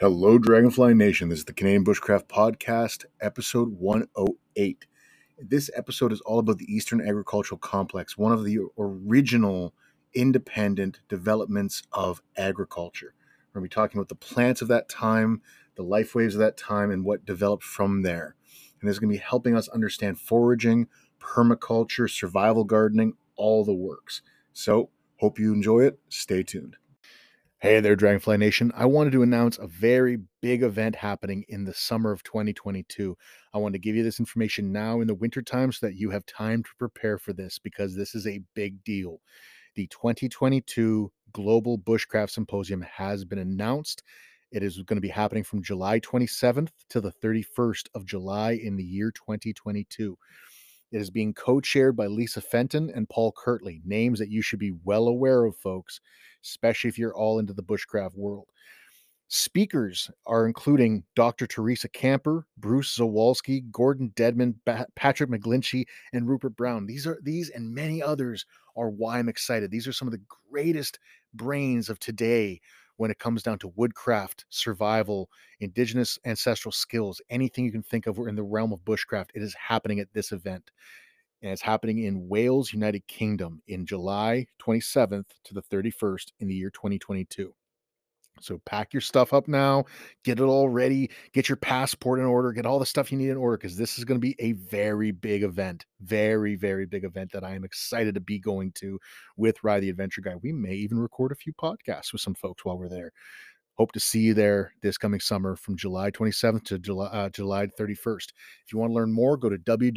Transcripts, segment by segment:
Hello, Dragonfly Nation. This is the Canadian Bushcraft Podcast, episode 108. This episode is all about the Eastern Agricultural Complex, one of the original independent developments of agriculture. We're going to be talking about the plants of that time, the life waves of that time, and what developed from there. And this is going to be helping us understand foraging, permaculture, survival gardening, all the works. So, hope you enjoy it. Stay tuned. Hey there, Dragonfly Nation. I wanted to announce a very big event happening in the summer of 2022. I want to give you this information now in the wintertime so that you have time to prepare for this because this is a big deal. The 2022 Global Bushcraft Symposium has been announced. It is going to be happening from July 27th to the 31st of July in the year 2022. It is being co-chaired by Lisa Fenton and Paul Kirtley, names that you should be well aware of, folks, especially if you're all into the bushcraft world. Speakers are including Dr. Teresa Camper, Bruce Zawalski, Gordon Dedman, Patrick McGlinchey, and Rupert Brown. These and many others are why I'm excited. These are some of the greatest brains of today when it comes down to woodcraft, survival, indigenous ancestral skills, anything you can think of in the realm of bushcraft. It is happening at this event. And it's happening in Wales, United Kingdom in July 27th to the 31st in the year 2022. So pack your stuff up now, get it all ready, get your passport in order, get all the stuff you need in order, because this is going to be a very big event, very, very big event that I am excited to be going to with Rye the Adventure Guy. We may even record a few podcasts with some folks while we're there. Hope to see you there this coming summer from July 27th to July 31st. If you want to learn more, go to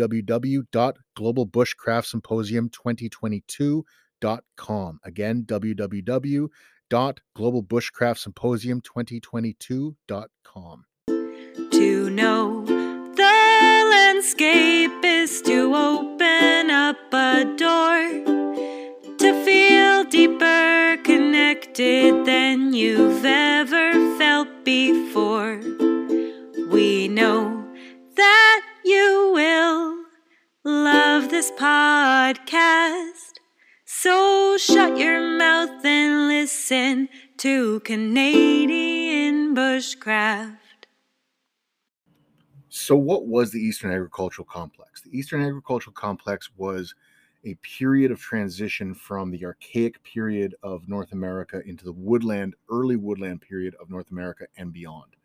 www.globalbushcraftsymposium2022.com. Again, www.globalbushcraftsymposium2022.com. To know the landscape is to open up a door, to feel deeper connected than you've ever felt before. We know that you will love this podcast, so shut your mouth and listen to Canadian Bushcraft. So what was the Eastern Agricultural Complex? The Eastern Agricultural Complex was a period of transition from the archaic period of North America into the early woodland period of North America and beyond.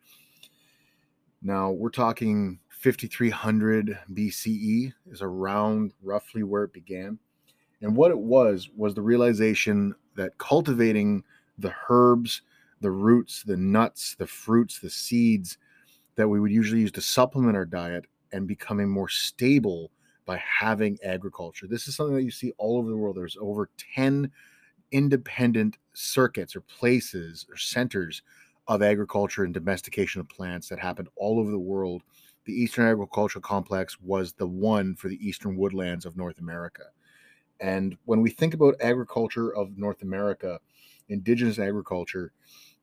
Now, we're talking 5300 BCE is around roughly where it began. And what it was the realization that cultivating the herbs, the roots, the nuts, the fruits, the seeds that we would usually use to supplement our diet and becoming more stable by having agriculture. This is something that you see all over the world. There's over 10 independent circuits or places or centers of agriculture and domestication of plants that happened all over the world. The Eastern Agricultural Complex was the one for the eastern woodlands of North America. And when we think about agriculture of North America, indigenous agriculture,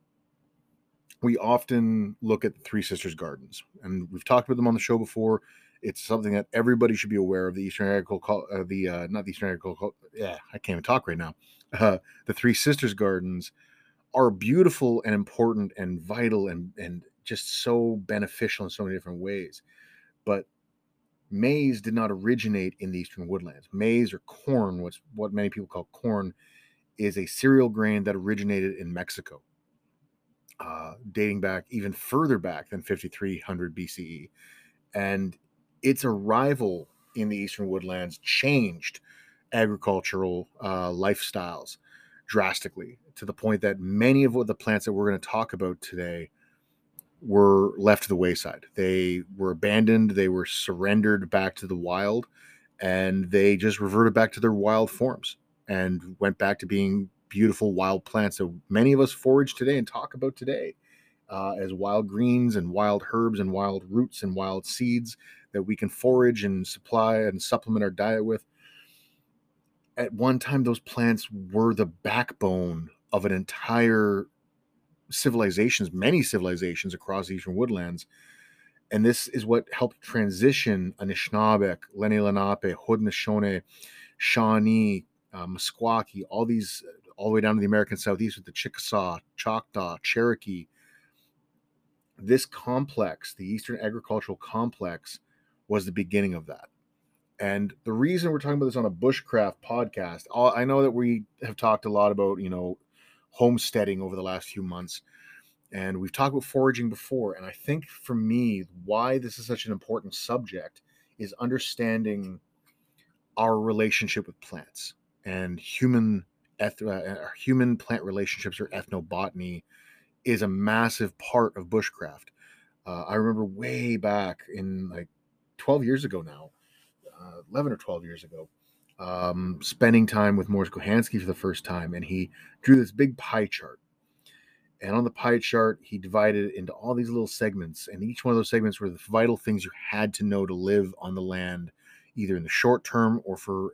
we often look at the Three Sisters Gardens, and we've talked about them on the show before. It's something that everybody should be aware of. The Eastern Agricultural, not the Eastern Agricultural. Yeah, I can't even talk right now. The Three Sisters Gardens are beautiful and important and vital and just so beneficial in so many different ways. But maize did not originate in the eastern woodlands. Maize or corn, what many people call corn, is a cereal grain that originated in Mexico. Dating back even further back than 5300 BCE. And its arrival in the eastern woodlands changed agricultural lifestyles drastically to the point that many of the plants that we're going to talk about today were left to the wayside. They were abandoned, they were surrendered back to the wild, and they just reverted back to their wild forms and went back to being beautiful wild plants that many of us forage today and talk about today as wild greens and wild herbs and wild roots and wild seeds that we can forage and supply and supplement our diet with. At one time, those plants were the backbone of an entire many civilizations across the eastern woodlands. And this is what helped transition Anishinaabeg, Lenni Lenape, Haudenosaunee, Shawnee, Meskwaki, all the way down to the American Southeast with the Chickasaw, Choctaw, Cherokee, This complex, the Eastern Agricultural Complex, was the beginning of that. And the reason we're talking about this on a bushcraft podcast, I know that we have talked a lot about, homesteading over the last few months, and we've talked about foraging before. And I think for me, why this is such an important subject is understanding our relationship with plants and human plant relationships, or ethnobotany, is a massive part of bushcraft. I remember way back in like 12 years ago now, 11 or 12 years ago, spending time with Morris Kohansky for the first time, and he drew this big pie chart. And on the pie chart, he divided it into all these little segments, and each one of those segments were the vital things you had to know to live on the land, either in the short term or for,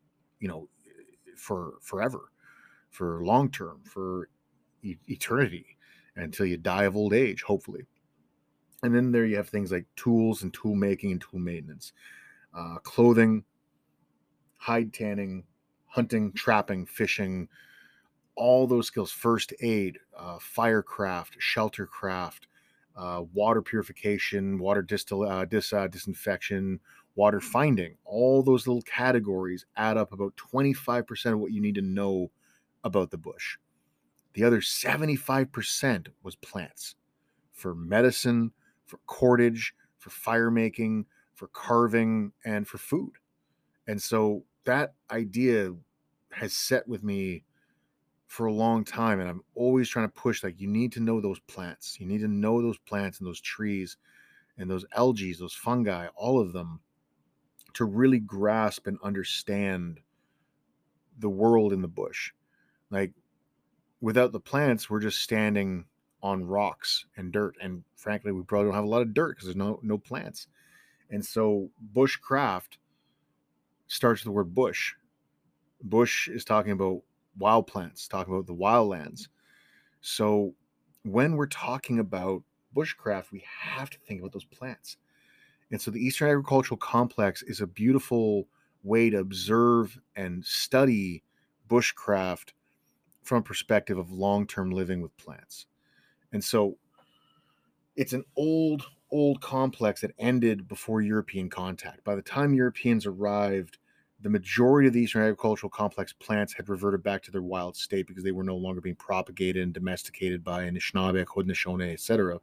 for forever, for long term, for eternity, until you die of old age, hopefully. And then there you have things like tools and tool making and tool maintenance, clothing, hide tanning, hunting, trapping, fishing, all those skills, first aid, firecraft, sheltercraft, water purification, water disinfection, water finding. All those little categories add up about 25% of what you need to know about the bush. The other 75% was plants for medicine, for cordage, for fire making, for carving, and for food. And so that idea has set with me for a long time, and I'm always trying to push, like, you need to know those plants. You need to know those plants and those trees and those algae, those fungi, all of them, to really grasp and understand the world in the bush. Like, without the plants, we're just standing on rocks and dirt, and frankly, we probably don't have a lot of dirt because there's no plants. And so bushcraft starts with the word bush. Bush is talking about wild plants, talking about the wildlands. So when we're talking about bushcraft, we have to think about those plants. And so the Eastern Agricultural Complex is a beautiful way to observe and study bushcraft from a perspective of long-term living with plants. And so it's an old complex that ended before European contact. By the time Europeans arrived, the majority of the Eastern Agricultural Complex plants had reverted back to their wild state because they were no longer being propagated and domesticated by Anishinaabe, Haudenosaunee, etc.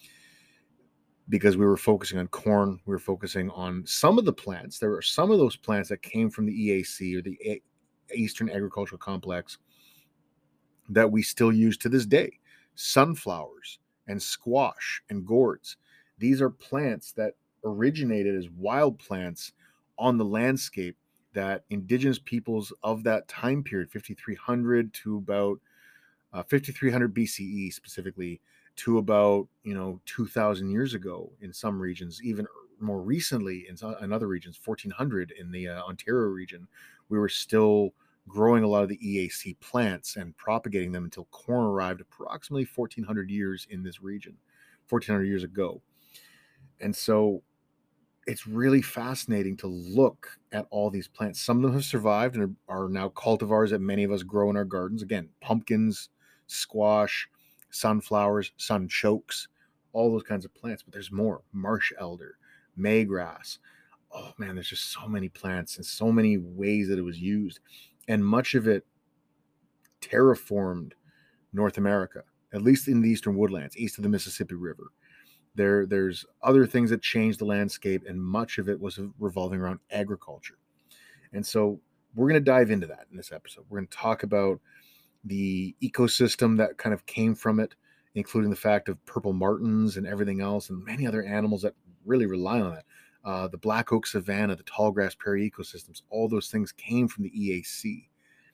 Because we were focusing on corn, we were focusing on some of the plants. There were some of those plants that came from the EAC, or the Eastern Agricultural Complex, that we still use to this day. Sunflowers and squash and gourds. These are plants that originated as wild plants on the landscape that indigenous peoples of that time period, 5300 to about 5300 BCE specifically, to about 2000 years ago in some regions, even more recently in other regions, 1400 in the Ontario region, we were still growing a lot of the EAC plants and propagating them until corn arrived approximately 1400 years in this region, 1400 years ago. And so it's really fascinating to look at all these plants. Some of them have survived and are now cultivars that many of us grow in our gardens. Again, pumpkins, squash, sunflowers, sunchokes, all those kinds of plants. But there's more. Marsh elder, maygrass. Oh man, there's just so many plants and so many ways that it was used. And much of it terraformed North America, at least in the eastern woodlands, east of the Mississippi River. There's other things that changed the landscape, and much of it was revolving around agriculture. And so we're going to dive into that in this episode. We're going to talk about the ecosystem that kind of came from it, including the fact of purple martins and everything else, and many other animals that really rely on that. The black oak savanna, the tall grass prairie ecosystems, all those things came from the EAC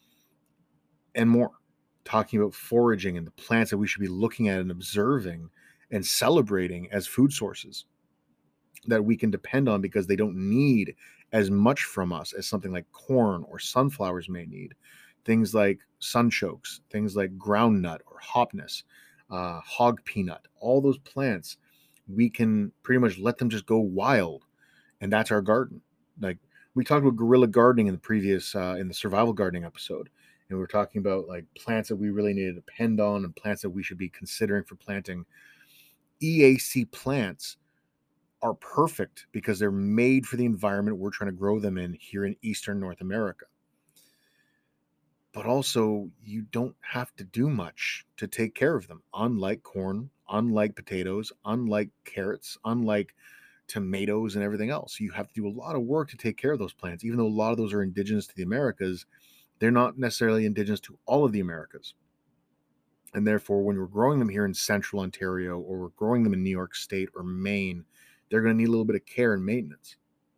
and more. Talking about foraging and the plants that we should be looking at and observing and celebrating as food sources that we can depend on because they don't need as much from us as something like corn or sunflowers may need. Things like sunchokes, things like groundnut or hopness, hog peanut, all those plants, we can pretty much let them just go wild. And that's our garden. Like, we talked about guerrilla gardening in the previous, in the survival gardening episode. And we're talking about like plants that we really need to depend on and plants that we should be considering for planting. EAC plants are perfect because they're made for the environment we're trying to grow them in here in Eastern North America. But also, you don't have to do much to take care of them, unlike corn, unlike potatoes, unlike carrots, unlike tomatoes and everything else. You have to do a lot of work to take care of those plants. Even though a lot of those are indigenous to the Americas, they're not necessarily indigenous to all of the Americas. And therefore, when we're growing them here in central Ontario, or we're growing them in New York State or Maine, they're going to need a little bit of care and maintenance.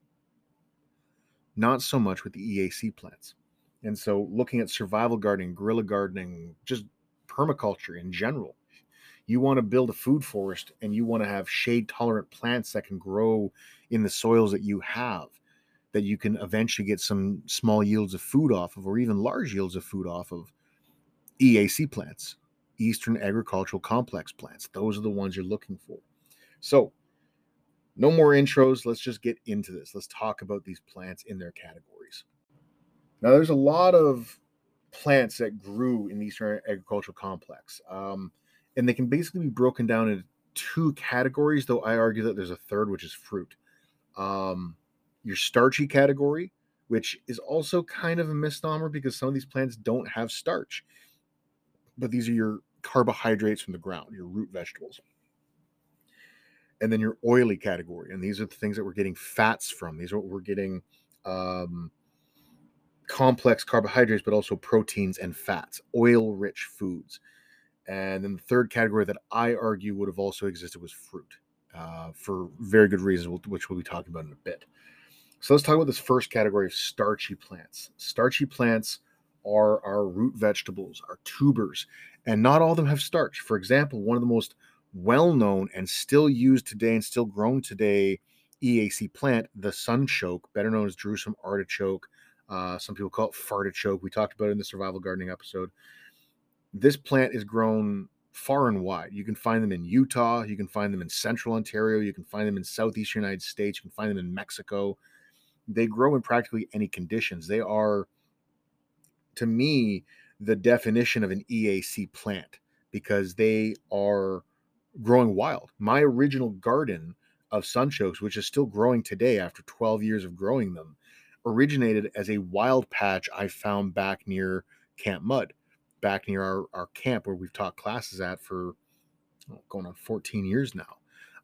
Not so much with the EAC plants. And so looking at survival gardening, guerrilla gardening, just permaculture in general, you want to build a food forest and you want to have shade tolerant plants that can grow in the soils that you have, that you can eventually get some small yields of food off of, or even large yields of food off of. EAC plants, Eastern Agricultural Complex plants. Those are the ones you're looking for. So no more intros. Let's just get into this. Let's talk about these plants in their categories. Now, there's a lot of plants that grew in the Eastern Agricultural Complex, and they can basically be broken down into two categories, though I argue that there's a third, which is fruit. Your starchy category, which is also kind of a misnomer because some of these plants don't have starch, but these are your carbohydrates from the ground, your root vegetables. And then your oily category, and these are the things that we're getting fats from. These are what we're getting complex carbohydrates, but also proteins and fats, oil-rich foods. And then the third category that I argue would have also existed was fruit, for very good reasons, which we'll be talking about in a bit. So let's talk about this first category of starchy plants. Starchy plants are our root vegetables, our tubers, and not all of them have starch. For example, one of the most well-known and still used today and still grown today EAC plant, the sunchoke, better known as Jerusalem artichoke. Some people call it fartichoke. We talked about it in the survival gardening episode. This plant is grown far and wide. You can find them in Utah. You can find them in central Ontario. You can find them in southeastern United States. You can find them in Mexico. They grow in practically any conditions. They are, to me, the definition of an EAC plant because they are growing wild. My original garden of sunchokes, which is still growing today after 12 years of growing them, originated as a wild patch I found back near Camp Mud, back near our camp where we've taught classes at for going on 14 years now.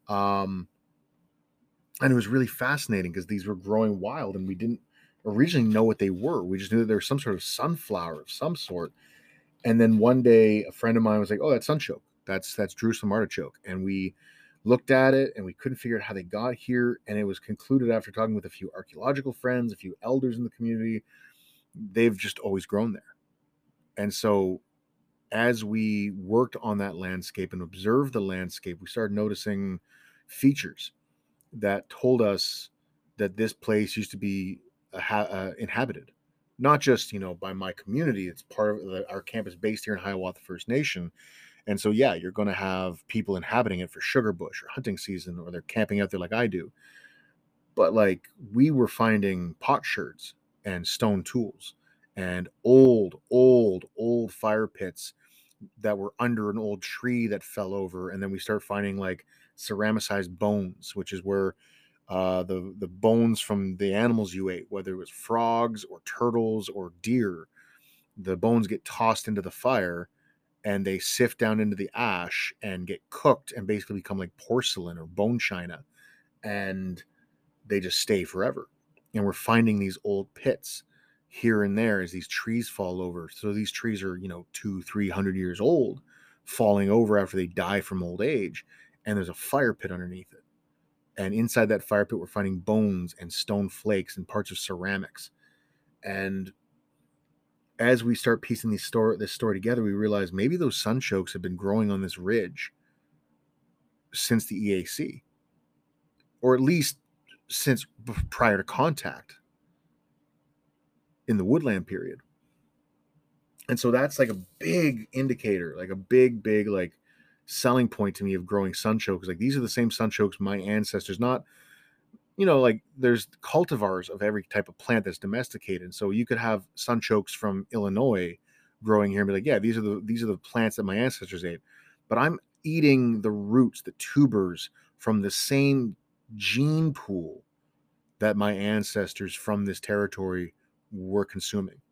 And it was really fascinating because these were growing wild and we didn't originally know what they were. We just knew that there was some sort of sunflower of some sort. And then one day a friend of mine was like, oh, that's sunchoke. That's Jerusalem artichoke. And we looked at it and we couldn't figure out how they got here. And it was concluded after talking with a few archaeological friends, a few elders in the community, they've just always grown there. And so as we worked on that landscape and observed the landscape, we started noticing features that told us that this place used to be inhabited, not just, by my community. It's part of our campus based here in Hiawatha First Nation. And so, yeah, you're going to have people inhabiting it for sugar bush or hunting season, or they're camping out there like I do. But we were finding potsherds and stone tools and old fire pits that were under an old tree that fell over. And then we start finding ceramicized bones, which is where the bones from the animals you ate, whether it was frogs or turtles or deer, the bones get tossed into the fire and they sift down into the ash and get cooked and basically become like porcelain or bone china, and they just stay forever. And we're finding these old pits here and there as these trees fall over. So these trees are 200-300 years old, falling over after they die from old age, and there's a fire pit underneath it. And inside that fire pit, we're finding bones and stone flakes and parts of ceramics. And as we start piecing this story together, we realize maybe those sunchokes have been growing on this ridge since the EAC, or at least since prior to contact in the woodland period. And so that's a big indicator, a big selling point to me of growing sunchokes. These are the same sunchokes my ancestors, not, there's cultivars of every type of plant that's domesticated. So you could have sunchokes from Illinois growing here and be like, yeah, these are the plants that my ancestors ate. But I'm eating the roots, the tubers from the same gene pool that my ancestors from this territory were consuming.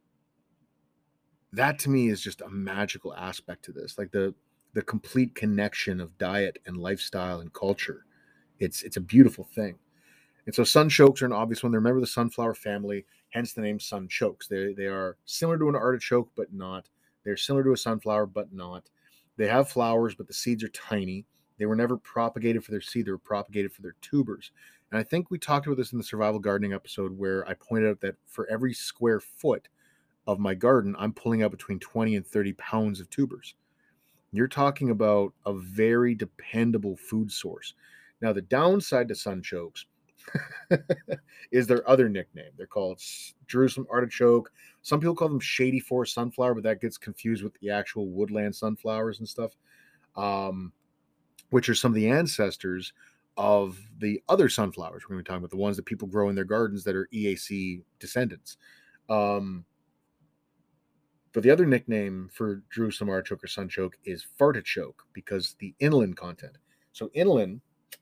That to me is just a magical aspect to this, like the complete connection of diet and lifestyle and culture. It's a beautiful thing. And so sunchokes are an obvious one. They're a member of the sunflower family, hence the name sunchokes. They are similar to an artichoke, but not. They're similar to a sunflower, but not. They have flowers, but the seeds are tiny. They were never propagated for their seed. They were propagated for their tubers. And I think we talked about this in the survival gardening episode where I pointed out that for every square foot of my garden, I'm pulling out between 20 and 30 pounds of tubers. You're talking about a very dependable food source. Now, the downside to sunchokes is their other nickname. They're called Jerusalem artichoke. Some people call them shady forest sunflower, but that gets confused with the actual woodland sunflowers and stuff, which are some of the ancestors of the other sunflowers we're going to be talking about, the ones that people grow in their gardens that are EAC descendants. But the other nickname for Jerusalem artichoke or sunchoke is fartichoke because the inulin content. So inulin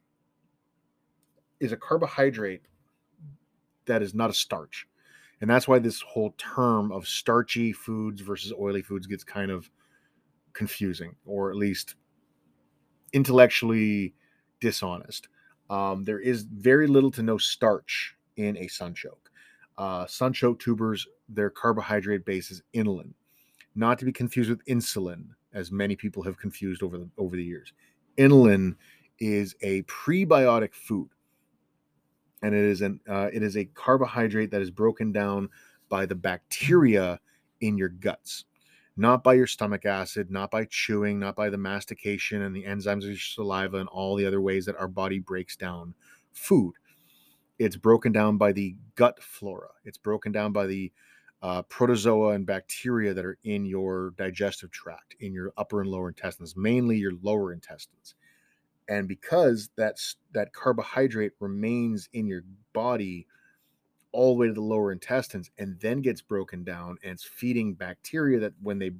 is a carbohydrate that is not a starch. And that's why this whole term of starchy foods versus oily foods gets kind of confusing, or at least intellectually dishonest. There is very little to no starch in a sunchoke. Sunchoke tubers, their carbohydrate base is inulin, not to be confused with insulin, as many people have confused over the years. Inulin is a prebiotic food, and it is a carbohydrate that is broken down by the bacteria in your guts, not by your stomach acid, not by chewing, not by the mastication and the enzymes of your saliva and all the other ways that our body breaks down food. It's broken down by the gut flora. It's broken down by the protozoa and bacteria that are in your digestive tract, in your upper and lower intestines, mainly your lower intestines. And because that carbohydrate remains in your body all the way to the lower intestines and then gets broken down, and it's feeding bacteria that when they,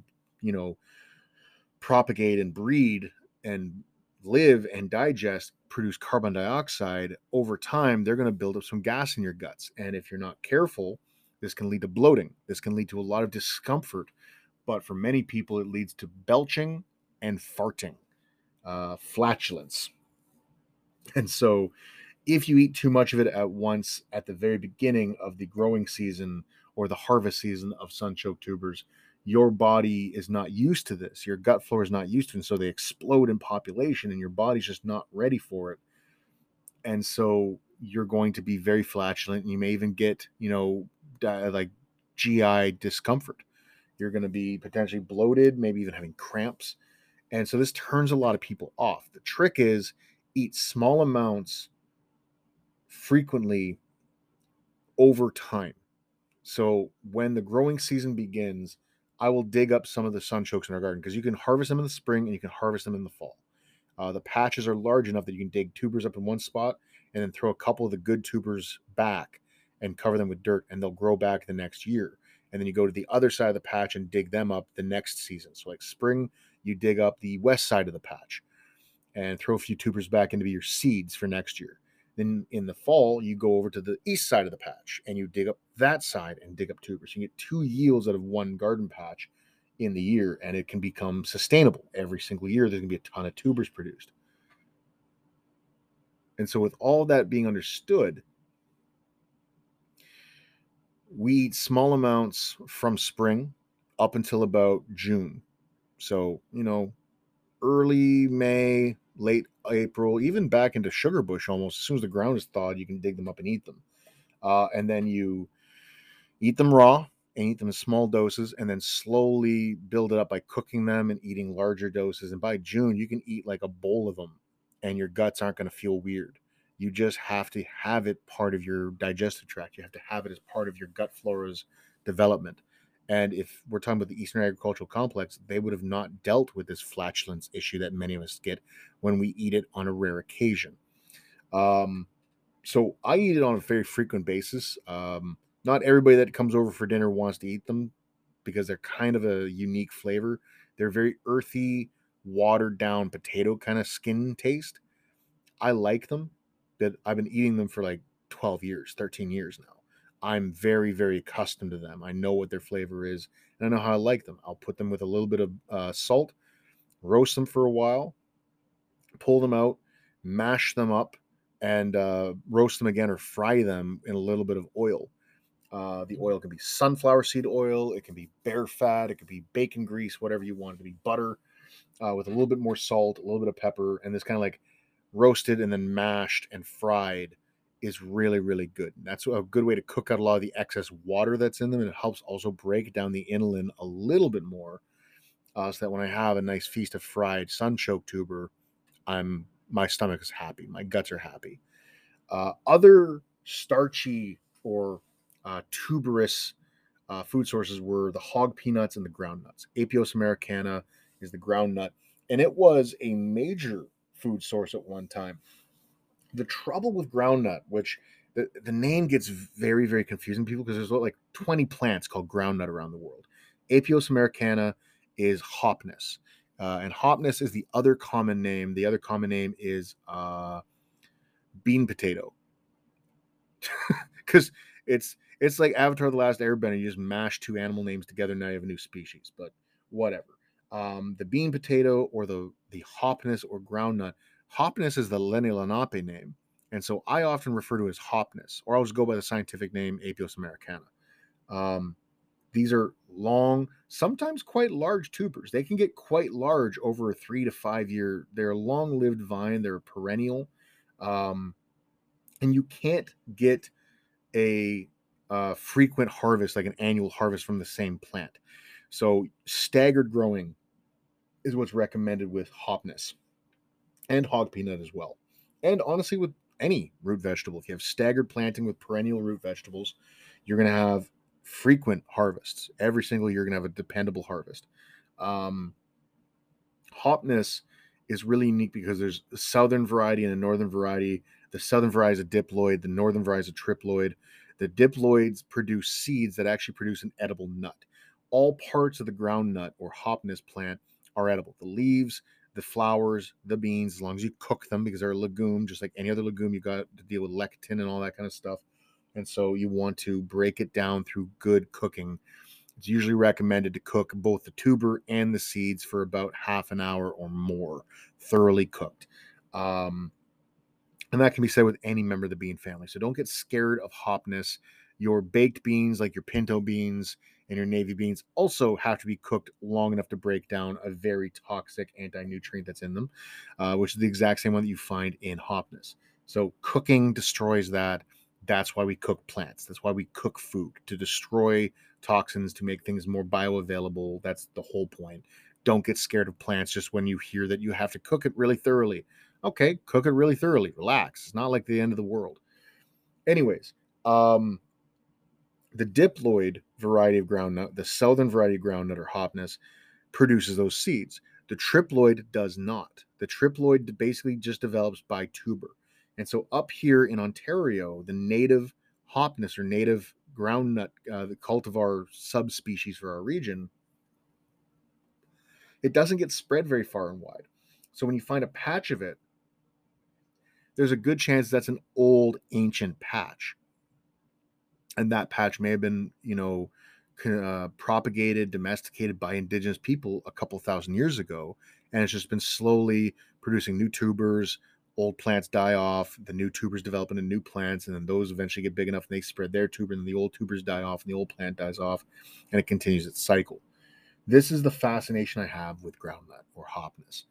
propagate and breed and live and digest, produce carbon dioxide, over time, they're going to build up some gas in your guts. And if you're not careful, this can lead to bloating. This can lead to a lot of discomfort. But for many people, it leads to belching and farting, flatulence. And so if you eat too much of it at once at the very beginning of the growing season or the harvest season of sunchoke tubers, your body is not used to this. Your gut flora is not used to it. And so they explode in population and your body's just not ready for it. And so you're going to be very flatulent, and you may even get, like GI discomfort. You're going to be potentially bloated, maybe even having cramps. And so this turns a lot of people off. The trick is eat small amounts frequently over time. So when the growing season begins, I will dig up some of the sunchokes in our garden because you can harvest them in the spring and you can harvest them in the fall. The patches are large enough that you can dig tubers up in one spot and then throw a couple of the good tubers back and cover them with dirt, and they'll grow back the next year. And then you go to the other side of the patch and dig them up the next season. So like spring, you dig up the west side of the patch and throw a few tubers back into your seeds for next year. Then in the fall, you go over to the east side of the patch and you dig up that side and dig up tubers. You get 2 yields out of one garden patch in the year, and it can become sustainable. Every single year, there's going to be a ton of tubers produced. And so with all that being understood, we eat small amounts from spring up until about June. So, early May, late April, even back into sugar bush almost. As soon as the ground is thawed, you can dig them up and eat them. And then you eat them raw and eat them in small doses, and then slowly build it up by cooking them and eating larger doses. And by June, you can eat like a bowl of them and your guts aren't going to feel weird. You just have to have it part of your digestive tract. You have to have it as part of your gut flora's development. And if we're talking about the Eastern Agricultural Complex, they would have not dealt with this flatulence issue that many of us get when we eat it on a rare occasion. So I eat it on a very frequent basis. Not everybody that comes over for dinner wants to eat them because they're kind of a unique flavor. They're very earthy, watered down potato kind of skin taste. I like them, but I've been eating them for like 12 years, 13 years now. I'm very, very accustomed to them. I know what their flavor is, and I know how I like them. I'll put them with a little bit of salt, roast them for a while, pull them out, mash them up, and roast them again or fry them in a little bit of oil. The oil can be sunflower seed oil, it can be bear fat, it could be bacon grease, whatever you want. It could be butter with a little bit more salt, a little bit of pepper, and this kind of like roasted and then mashed and fried is really, really good. And that's a good way to cook out a lot of the excess water that's in them. And it helps also break down the inulin a little bit more so that when I have a nice feast of fried sunchoke tuber, my stomach is happy. My guts are happy. Other starchy or tuberous food sources were the hog peanuts and the ground nuts. Apios americana is the ground nut, and it was a major food source at one time. The trouble with groundnut, which the name gets very, very confusing to people because there's like 20 plants called groundnut around the world. Apios americana is hopness. And hopness is the other common name. The other common name is bean potato. Because it's like Avatar: The Last Airbender. You just mash two animal names together, now you have a new species. But whatever. The bean potato or the hopness or groundnut. Hopness is the Lenni Lenape name, and so I often refer to it as hopness, or I'll just go by the scientific name Apios americana. These are long, sometimes quite large tubers. They can get quite large over a 3 to 5 year. They're a long-lived vine. They're a perennial, and you can't get a frequent harvest, like an annual harvest from the same plant. So staggered growing is what's recommended with hopness and hog peanut as well. And honestly, with any root vegetable, if you have staggered planting with perennial root vegetables, you're going to have frequent harvests. Every single year, you're going to have a dependable harvest. Hopness is really unique because there's a southern variety and a northern variety. The southern variety is a diploid, the northern variety is a triploid. The diploids produce seeds that actually produce an edible nut. All parts of the ground nut or hopness plant are edible. The leaves, the flowers, the beans, as long as you cook them, because they're a legume, just like any other legume, you got to deal with lectin and all that kind of stuff. And so you want to break it down through good cooking. It's usually recommended to cook both the tuber and the seeds for about half an hour or more, thoroughly cooked. And that can be said with any member of the bean family. So don't get scared of hopness. Your baked beans, like your pinto beans and your navy beans, also have to be cooked long enough to break down a very toxic anti-nutrient that's in them, which is the exact same one that you find in hopness. So cooking destroys that. That's why we cook plants. That's why we cook food, to destroy toxins, to make things more bioavailable. That's the whole point. Don't get scared of plants just when you hear that you have to cook it really thoroughly. Okay, cook it really thoroughly. Relax. It's not like the end of the world. Anyways, the diploid variety of groundnut, the southern variety of groundnut or hopness, produces those seeds. The triploid does not. The triploid basically just develops by tuber. And so up here in Ontario, the native hopness or native groundnut, the cultivar subspecies for our region, it doesn't get spread very far and wide. So when you find a patch of it, there's a good chance that's an old ancient patch. And that patch may have been, propagated, domesticated by indigenous people a couple thousand years ago. And it's just been slowly producing new tubers. Old plants die off, the new tubers develop into new plants, and then those eventually get big enough and they spread their tuber, and the old tubers die off, and the old plant dies off, and it continues its cycle. This is the fascination I have with groundnut or hopness.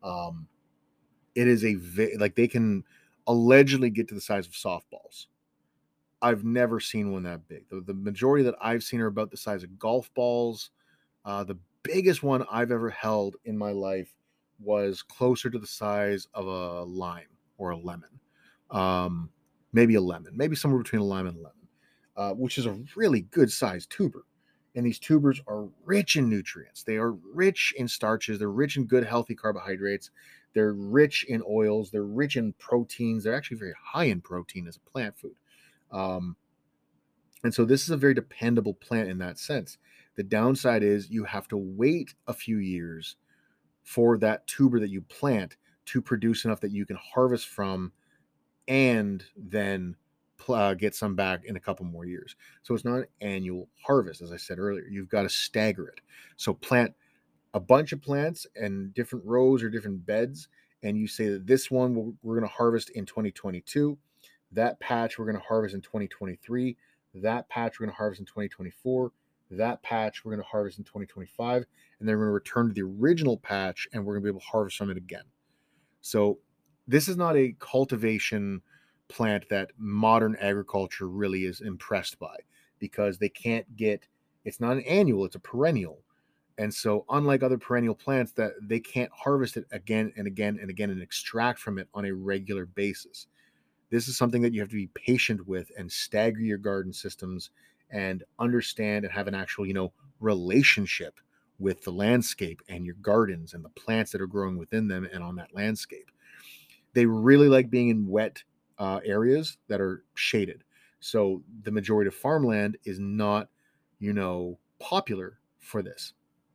It is like they can allegedly get to the size of softballs. I've never seen one that big. The majority that I've seen are about the size of golf balls. The biggest one I've ever held in my life was closer to the size of a lime or a lemon. Maybe a lemon, maybe somewhere between a lime and a lemon, which is a really good sized tuber. And these tubers are rich in nutrients. They are rich in starches. They're rich in good, healthy carbohydrates. They're rich in oils. They're rich in proteins. They're actually very high in protein as a plant food. And so this is a very dependable plant in that sense. The downside is you have to wait a few years for that tuber that you plant to produce enough that you can harvest from and then get some back in a couple more years. So it's not an annual harvest, as I said earlier. You've got to stagger it. So plant a bunch of plants and different rows or different beds, and you say that this one we're going to harvest in 2022, that patch we're going to harvest in 2023, that patch we're going to harvest in 2024, that patch we're going to harvest in 2025, and then we're going to return to the original patch and we're going to be able to harvest from it again. So this is not a cultivation plant that modern agriculture really is impressed by, because they can't get, it's not an annual, it's a perennial. And so unlike other perennial plants, that they can't harvest it again and again and again and extract from it on a regular basis. This is something that you have to be patient with and stagger your garden systems and understand and have an actual, relationship with the landscape and your gardens and the plants that are growing within them and on that landscape. They really like being in wet areas that are shaded. So the majority of farmland is not, popular for this,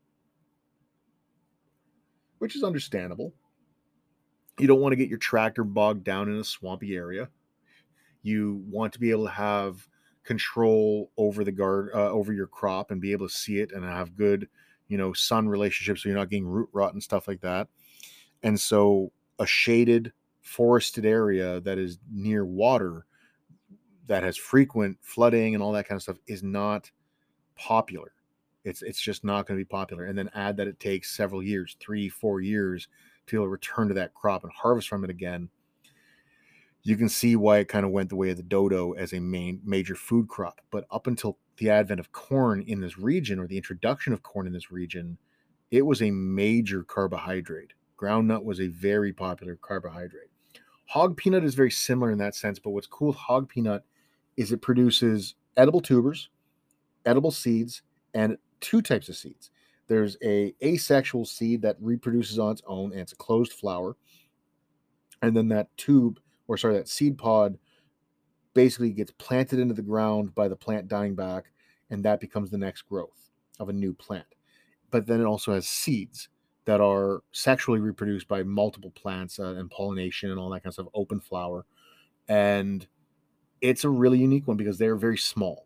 which is understandable. You don't want to get your tractor bogged down in a swampy area. You want to be able to have control over the over your crop and be able to see it and have good, sun relationships, so you're not getting root rot and stuff like that. And so a shaded, forested area that is near water, that has frequent flooding and all that kind of stuff, is not popular. It's just not going to be popular. And then add that it takes several years, 3-4 years, to be able to return to that crop and harvest from it again. You can see why it kind of went the way of the dodo as a major food crop. But up until the advent of corn in this region, or the introduction of corn in this region, it was a major carbohydrate. Groundnut was a very popular carbohydrate. Hog peanut is very similar in that sense, but what's cool with hog peanut is it produces edible tubers, edible seeds, and two types of seeds. There's a asexual seed that reproduces on its own, and it's a closed flower. And then that seed pod basically gets planted into the ground by the plant dying back, and that becomes the next growth of a new plant. But then it also has seeds that are sexually reproduced by multiple plants and pollination and all that kind of stuff, open flower. And it's a really unique one because they're very small.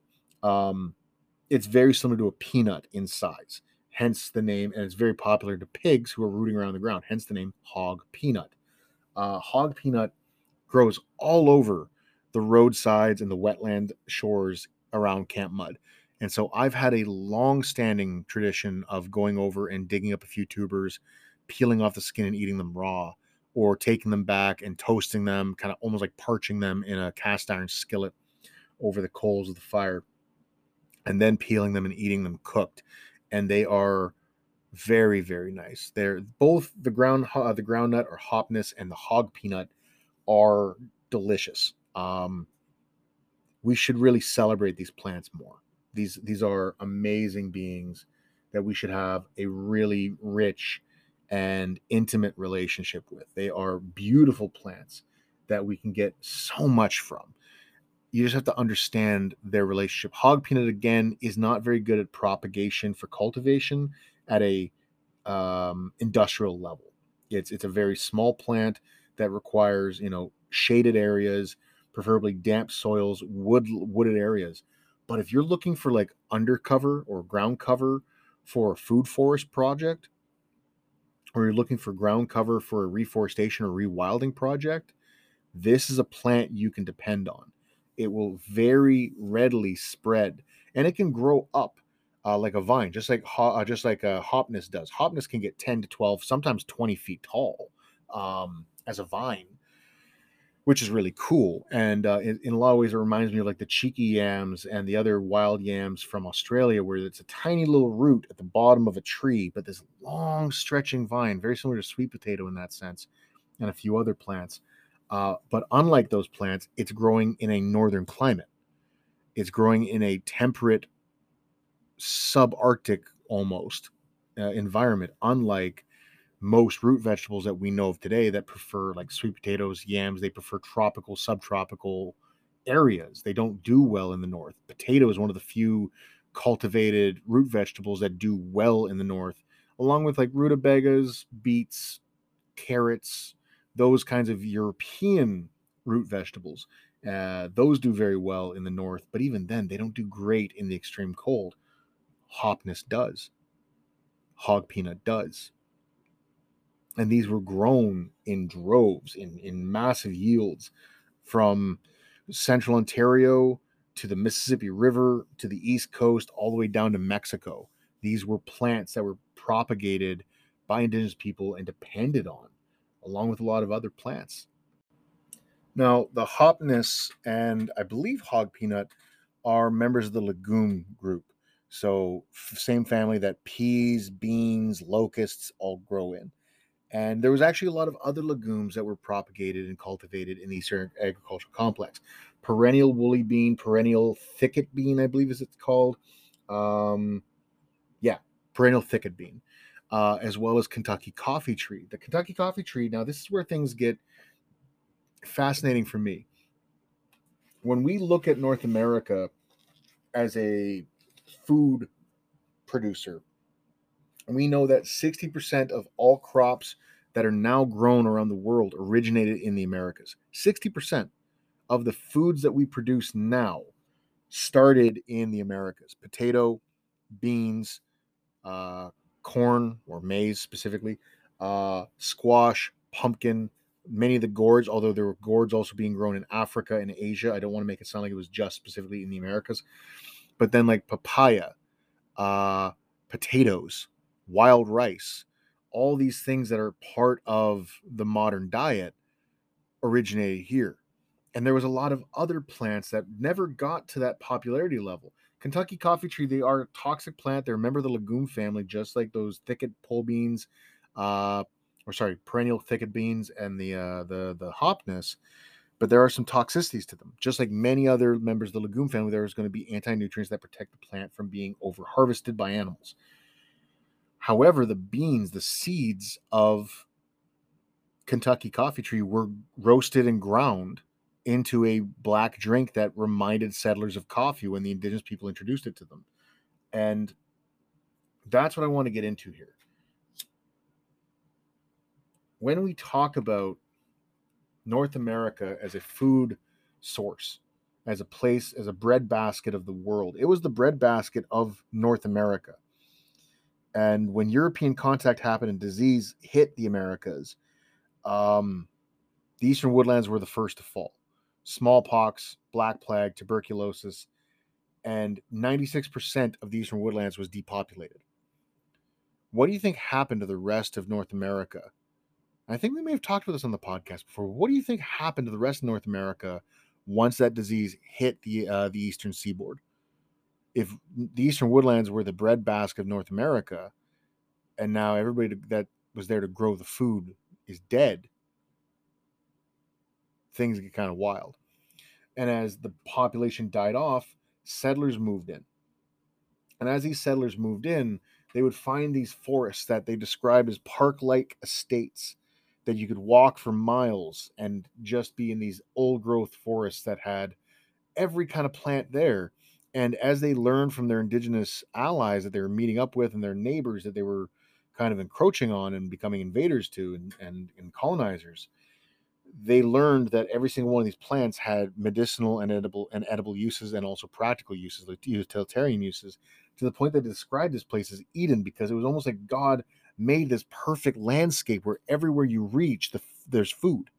It's very similar to a peanut in size, hence the name, and it's very popular to pigs who are rooting around the ground, hence the name hog peanut. Hog peanut grows all over the roadsides and the wetland shores around Camp Mud. And so I've had a long-standing tradition of going over and digging up a few tubers, peeling off the skin and eating them raw, or taking them back and toasting them, kind of almost like parching them in a cast iron skillet over the coals of the fire, and then peeling them and eating them cooked. And they are very, very nice. They're both the groundnut or hopness and the hog peanut are delicious. We should really celebrate these plants more. These are amazing beings that we should have a really rich and intimate relationship with. They are beautiful plants that we can get so much from. You just have to understand their relationship. Hog peanut, again, is not very good at propagation for cultivation at a industrial level. It's a very small plant that requires, shaded areas, preferably damp soils, wooded areas. But if you're looking for like undercover or ground cover for a food forest project, or you're looking for ground cover for a reforestation or rewilding project, this is a plant you can depend on. It will very readily spread, and it can grow up like a vine, just like hopness does. Hopness can get 10 to 12, sometimes 20 feet tall as a vine, which is really cool. And in a lot of ways, it reminds me of like the cheeky yams and the other wild yams from Australia, where it's a tiny little root at the bottom of a tree, but this long stretching vine, very similar to sweet potato in that sense, and a few other plants. But unlike those plants, it's growing in a northern climate. It's growing in a temperate, subarctic almost environment, unlike most root vegetables that we know of today that prefer, like sweet potatoes, yams. They prefer tropical, subtropical areas. They don't do well in the north. Potato is one of the few cultivated root vegetables that do well in the north, along with like rutabagas, beets, carrots, those kinds of European root vegetables. Those do very well in the north, but even then, they don't do great in the extreme cold. Hopness does. Hog peanut does. And these were grown in droves, in massive yields, from central Ontario to the Mississippi River to the East Coast, all the way down to Mexico. These were plants that were propagated by Indigenous people and depended on, along with a lot of other plants. Now, the hopness and I believe hog peanut are members of the legume group. So, same family that peas, beans, locusts all grow in. And there was actually a lot of other legumes that were propagated and cultivated in the Eastern Agricultural Complex. Perennial woolly bean, perennial thicket bean, I believe is it's called. Yeah, perennial thicket bean, as well as Kentucky coffee tree. The Kentucky coffee tree, now this is where things get fascinating for me. When we look at North America as a food producer, we know that 60% of all crops that are now grown around the world originated in the Americas. 60% of the foods that we produce now started in the Americas. Potato, beans, corn or maize specifically, squash, pumpkin, many of the gourds, although there were gourds also being grown in Africa and Asia. I don't want to make it sound like it was just specifically in the Americas. But then like papaya, potatoes, wild rice, all these things that are part of the modern diet originated here. And there was a lot of other plants that never got to that popularity level. Kentucky coffee tree, they are a toxic plant. They're a member of the legume family, just like those thicket pole beans, perennial thicket beans and the hopness. But there are some toxicities to them. Just like many other members of the legume family, there is going to be anti-nutrients that protect the plant from being over-harvested by animals. However, the beans, the seeds of Kentucky coffee tree were roasted and ground into a black drink that reminded settlers of coffee when the Indigenous people introduced it to them. And that's what I want to get into here. When we talk about North America as a food source, as a place, as a breadbasket of the world, it was the breadbasket of North America. And when European contact happened and disease hit the Americas, the Eastern woodlands were the first to fall. Smallpox, black plague, tuberculosis, and 96% of the Eastern woodlands was depopulated. What do you think happened to the rest of North America? I think we may have talked about this on the podcast before. What do you think happened to the rest of North America once that disease hit the eastern seaboard? If the Eastern woodlands were the breadbasket of North America, and now everybody that was there to grow the food is dead, things get kind of wild. And as the population died off, settlers moved in. And as these settlers moved in, they would find these forests that they described as park-like estates that you could walk for miles and just be in these old-growth forests that had every kind of plant there. And as they learned from their Indigenous allies that they were meeting up with and their neighbors that they were kind of encroaching on and becoming invaders to and colonizers, they learned that every single one of these plants had medicinal and edible uses, and also practical uses, like utilitarian uses, to the point that they described this place as Eden, because it was almost like God made this perfect landscape where everywhere you reach, there's food.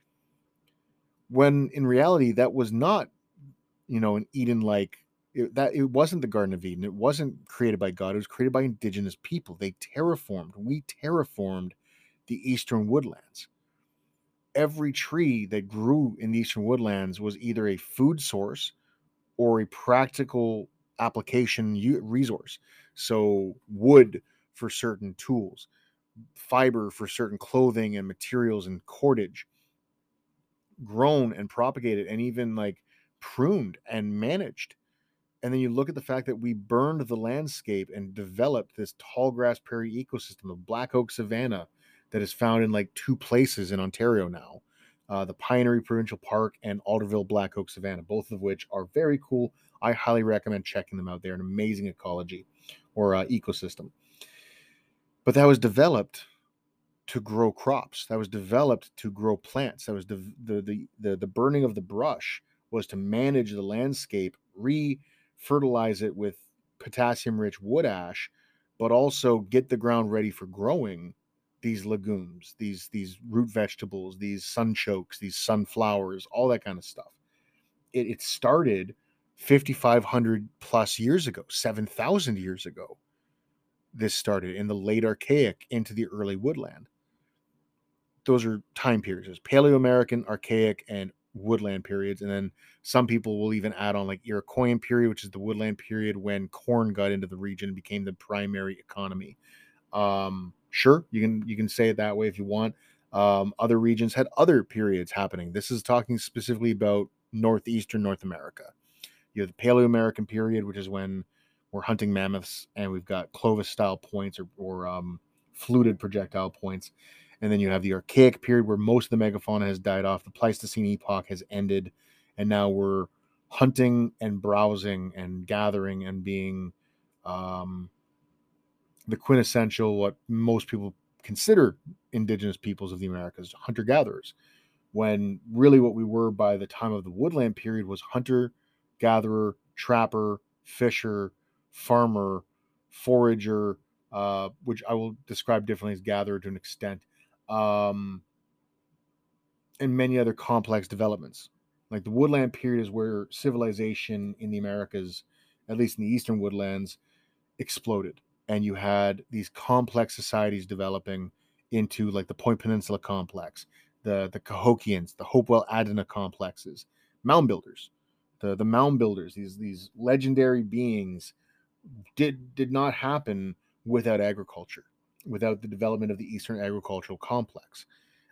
When in reality, that was not, an Eden-like. It wasn't the Garden of Eden. It wasn't created by God. It was created by Indigenous people. We terraformed the Eastern woodlands. Every tree that grew in the Eastern woodlands was either a food source or a practical application resource. So wood for certain tools, fiber for certain clothing and materials and cordage, grown and propagated and even like pruned and managed. And then you look at the fact that we burned the landscape and developed this tall grass prairie ecosystem of black oak savanna that is found in like 2 places in Ontario now, the Pinery Provincial Park and Alderville Black Oak Savanna, both of which are very cool. I highly recommend checking them out. They're an amazing ecology or ecosystem. But that was developed to grow crops. That was developed to grow plants. That was the burning of the brush was to manage the landscape, re-fertilize it with potassium-rich wood ash, but also get the ground ready for growing these legumes, these root vegetables, these sunchokes, these sunflowers, all that kind of stuff. It started 5,500 plus years ago, 7,000 years ago. This started in the late Archaic into the early woodland. Those are time periods. There's Paleo-American, Archaic, and woodland periods. And then some people will even add on like Iroquoian period, which is the woodland period when corn got into the region and became the primary economy. Sure, you can say it that way if you want. Other regions had other periods happening. This is talking specifically about northeastern North America. You have the Paleo-American period, which is when we're hunting mammoths and we've got Clovis-style points or fluted projectile points. And then you have the Archaic period where most of the megafauna has died off. The Pleistocene epoch has ended. And now we're hunting and browsing and gathering and being the quintessential, what most people consider indigenous peoples of the Americas, hunter-gatherers. When really what we were by the time of the woodland period was hunter, gatherer, trapper, fisher, farmer, forager, which I will describe differently as gatherer to an extent, and many other complex developments. Like the woodland period is where civilization in the Americas, at least in the eastern woodlands, exploded. And you had these complex societies developing into like the Point Peninsula complex, the Cahokians, the Hopewell-Adena complexes, mound builders. The mound builders, these legendary beings, did not happen without agriculture, without the development of the Eastern agricultural complex.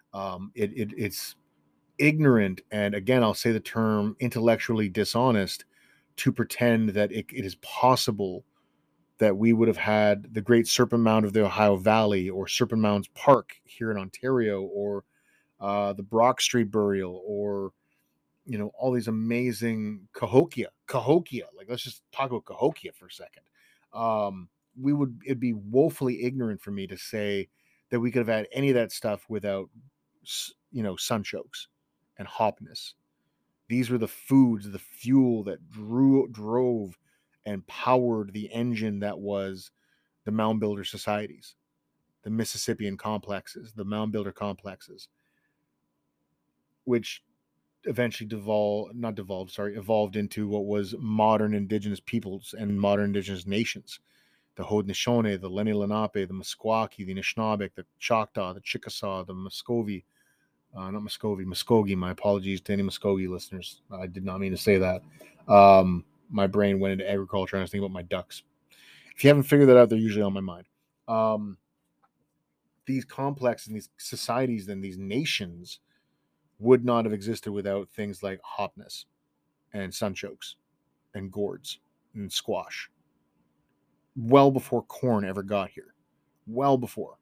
It's ignorant, and again, I'll say the term intellectually dishonest, to pretend that it is possible that we would have had the Great Serpent Mound of the Ohio Valley or Serpent Mounds Park here in Ontario or the Brock Street Burial or, all these amazing Cahokia. Like, let's just talk about Cahokia for a second. It'd be woefully ignorant for me to say that we could have had any of that stuff without, sunchokes and hopness. These were the foods, the fuel that drove and powered the engine that was the mound builder societies, the Mississippian complexes, the mound builder complexes, which eventually evolved into what was modern indigenous peoples and modern indigenous nations. The Haudenosaunee, the Lenni Lenape, the Meskwaki, the Anishinaabeg, the Choctaw, the Chickasaw, the Muskogee. Not Muskogee. My apologies to any Muskogee listeners. I did not mean to say that. My brain went into agriculture and I was thinking about my ducks. If you haven't figured that out, they're usually on my mind. These complexes and these societies and these nations would not have existed without things like hopness and sunchokes and gourds and squash. Well before corn ever got here. Well before.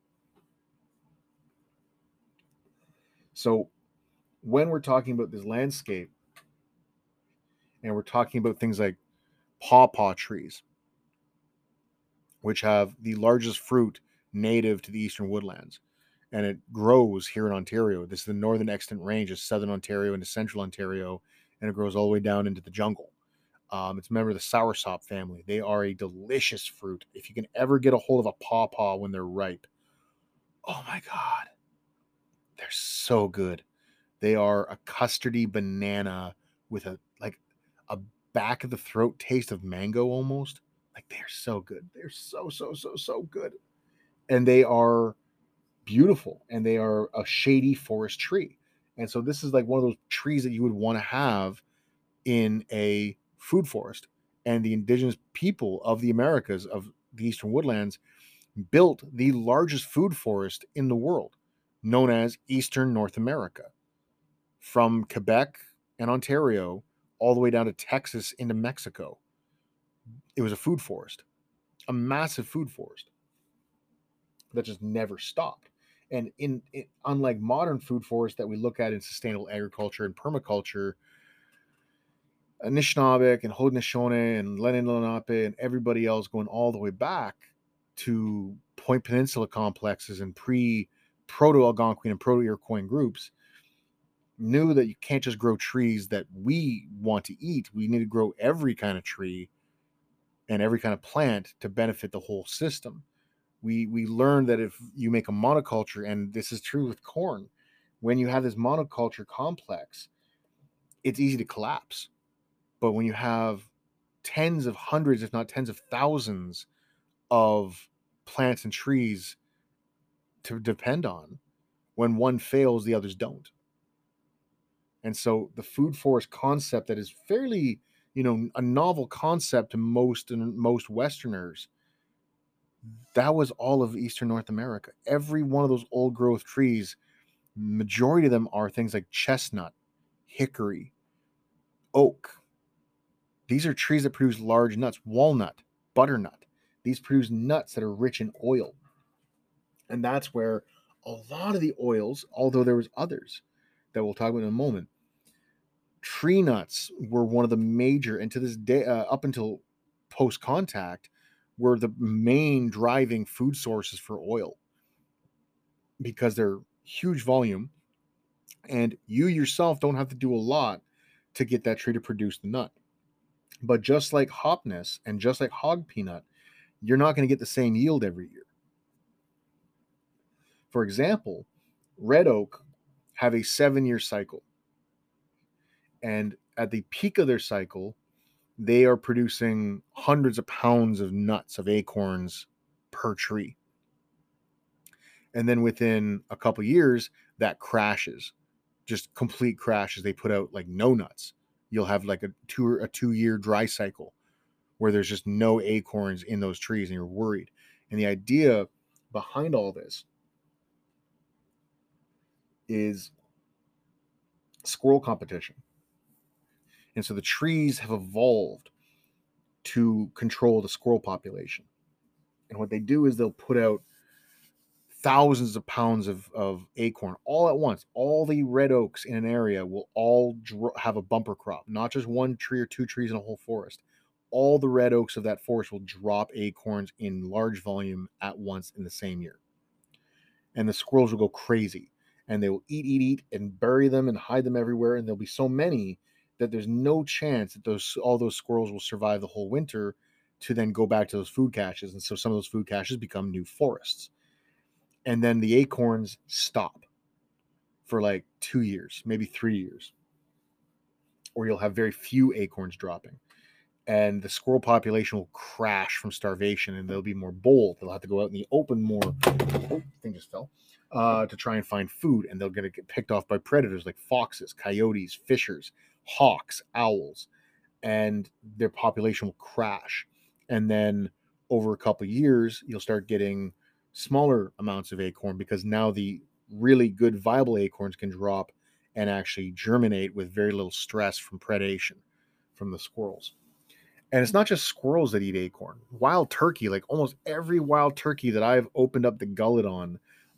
So when we're talking about this landscape and we're talking about things like pawpaw trees, which have the largest fruit native to the eastern woodlands, and it grows here in Ontario. This is the northern extant range of southern Ontario into central Ontario, and it grows all the way down into the jungle. It's a member of the soursop family. They are a delicious fruit. If you can ever get a hold of a pawpaw when they're ripe, oh my God, they're so good. They are a custardy banana with a back of the throat taste of mango almost. Like, they're so good. They're so good. And they are beautiful, and they are a shady forest tree. And so this is like one of those trees that you would want to have in a food forest. And the indigenous people of the Americas, of the eastern woodlands, built the largest food forest in the world, known as Eastern North America. From Quebec and Ontario all the way down to Texas into Mexico. It was a food forest, a massive food forest that just never stopped. And unlike modern food forests that we look at in sustainable agriculture and permaculture, Anishinaabeg and Haudenosaunee and Lenni Lenape and everybody else going all the way back to Point Peninsula complexes and proto-Algonquin and proto-Iroquois groups knew that you can't just grow trees that we want to eat. We need to grow every kind of tree and every kind of plant to benefit the whole system. We learned that if you make a monoculture, and this is true with corn, when you have this monoculture complex, it's easy to collapse. But when you have tens of hundreds, if not tens of thousands of plants and trees to depend on, when one fails, the others don't. And so the food forest concept that is fairly, a novel concept to most Westerners, that was all of Eastern North America. Every one of those old growth trees, majority of them are things like chestnut, hickory, oak. These are trees that produce large nuts, walnut, butternut. These produce nuts that are rich in oil. And that's where a lot of the oils, although there was others that we'll talk about in a moment, tree nuts were one of the major, and to this day, up until post-contact, were the main driving food sources for oil, because they're huge volume, and you yourself don't have to do a lot to get that tree to produce the nut. But just like hopness and just like hog peanut, you're not going to get the same yield every year. For example, red oak have a 7-year cycle. And at the peak of their cycle, they are producing hundreds of pounds of nuts, of acorns per tree. And then within a couple years, that crashes, just complete crashes. They put out like no nuts. You'll have like a 2-year dry cycle where there's just no acorns in those trees, and you're worried. And the idea behind all this is squirrel competition. And so the trees have evolved to control the squirrel population. And what they do is they'll put out thousands of pounds of acorn all at once. All the red oaks in an area will all have a bumper crop, not just one tree or two trees in a whole forest. All the red oaks of that forest will drop acorns in large volume at once in the same year. And the squirrels will go crazy, and they will eat, and bury them and hide them everywhere. And there'll be so many that there's no chance that all those squirrels will survive the whole winter to then go back to those food caches. And so some of those food caches become new forests. And then the acorns stop for like 2 years, maybe 3 years. Or you'll have very few acorns dropping. And the squirrel population will crash from starvation, and they'll be more bold. They'll have to go out in the open more. Oh, thing just fell. To try and find food. And they'll get picked off by predators like foxes, coyotes, fishers, hawks, owls. And their population will crash. And then over a couple of years, you'll start getting smaller amounts of acorn, because now the really good viable acorns can drop and actually germinate with very little stress from predation from the squirrels. And it's not just squirrels that eat acorn. Wild turkey, like almost every wild turkey that I've opened up the gullet on,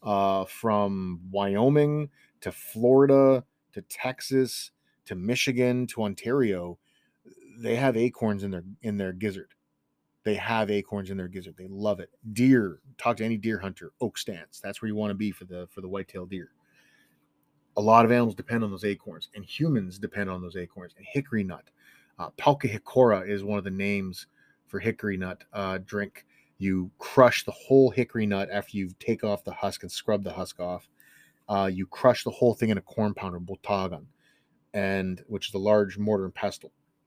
from Wyoming to Florida to Texas to Michigan to Ontario, they have acorns in their gizzard. They have acorns in their gizzard. They love it. Deer, talk to any deer hunter, oak stands. That's where you want to be for the white-tailed deer. A lot of animals depend on those acorns, and humans depend on those acorns. And hickory nut, Palka hicora is one of the names for hickory nut drink. You crush the whole hickory nut after you take off the husk and scrub the husk off. You crush the whole thing in a corn pounder, botagan, which is a large mortar and pestle.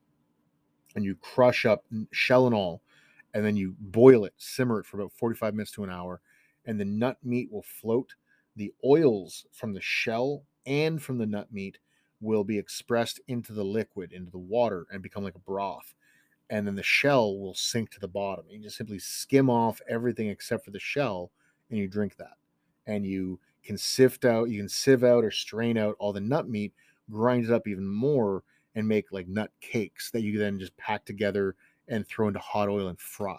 And you crush up shell and all, and then you boil it, simmer it for about 45 minutes to an hour, and the nut meat will float. The oils from the shell and from the nut meat will be expressed into the liquid, into the water, and become like a broth. And then the shell will sink to the bottom. You just simply skim off everything except for the shell, and you drink that. And you can sieve out or strain out all the nut meat, grind it up even more, and make like nut cakes that you then just pack together and throw into hot oil and fry.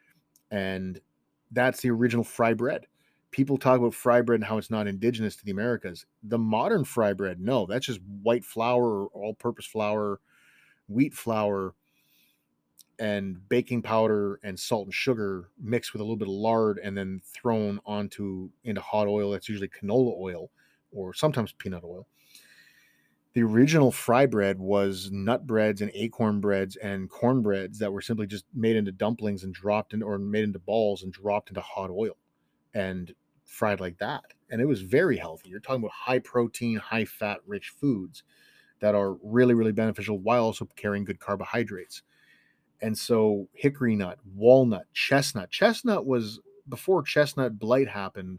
And that's the original fry bread. People talk about fry bread and how it's not indigenous to the Americas. The modern fry bread, no, that's just white flour or all-purpose flour, wheat flour, and baking powder and salt and sugar mixed with a little bit of lard and then thrown into hot oil. That's usually canola oil or sometimes peanut oil. The original fry bread was nut breads and acorn breads and corn breads that were simply just made into dumplings and dropped in, or made into balls and dropped into hot oil and fried like that. And it was very healthy. You're talking about high protein, high fat, rich foods that are really, really beneficial while also carrying good carbohydrates. And so hickory nut, walnut, chestnut. Chestnut was, before chestnut blight happened,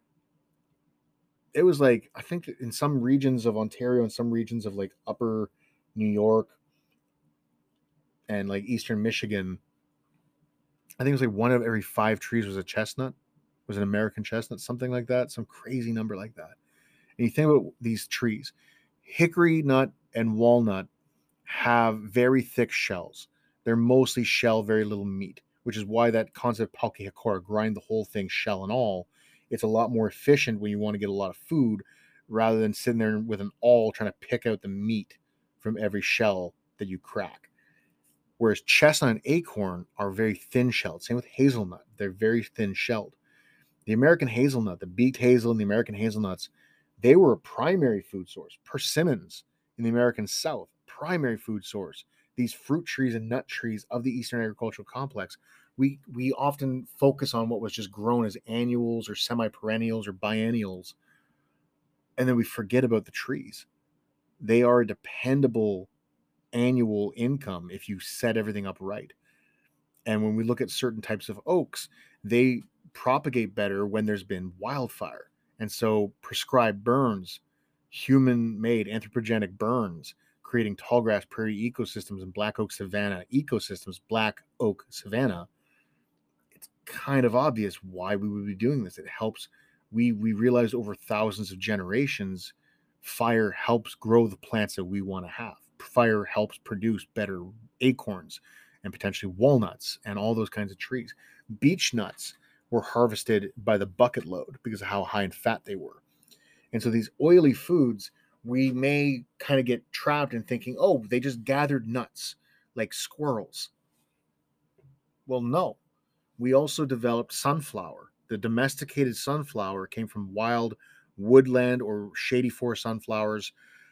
it was like, I think in some regions of Ontario and some regions of like upper New York and like eastern Michigan, I think it was like one of every 5 trees was a chestnut, was an American chestnut, something like that, some crazy number like that. And you think about these trees, hickory nut and walnut have very thick shells. They're mostly shell, very little meat, which is why that concept of Pauke Hikora, grind the whole thing, shell and all, it's a lot more efficient when you want to get a lot of food rather than sitting there with an awl trying to pick out the meat from every shell that you crack. Whereas chestnut and acorn are very thin shelled. Same with hazelnut. They're very thin shelled. The American hazelnut, the beaked hazel and the American hazelnuts, they were a primary food source. Persimmons in the American South, primary food source. These fruit trees and nut trees of the Eastern Agricultural Complex, we often focus on what was just grown as annuals or semi-perennials or biennials, and then we forget about the trees. They are a dependable annual income if you set everything up right. And when we look at certain types of oaks, they propagate better when there's been wildfire. And so prescribed burns, human-made anthropogenic burns, creating tallgrass prairie ecosystems and black oak savanna ecosystems, black oak savanna, it's kind of obvious why we would be doing this. It helps. We realized over thousands of generations, fire helps grow the plants that we want to have. Fire helps produce better acorns and potentially walnuts and all those kinds of trees. Beech nuts were harvested by the bucket load because of how high in fat they were. And so these oily foods, we may kind of get trapped in thinking, oh, they just gathered nuts like squirrels. Well, no. We also developed sunflower. The domesticated sunflower came from wild woodland or shady forest sunflowers,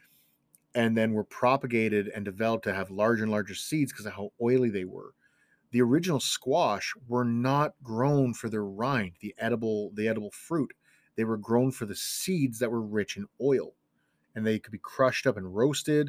and then were propagated and developed to have larger and larger seeds because of how oily they were. The original squash were not grown for their rind, the edible fruit. They were grown for the seeds that were rich in oil, and they could be crushed up and roasted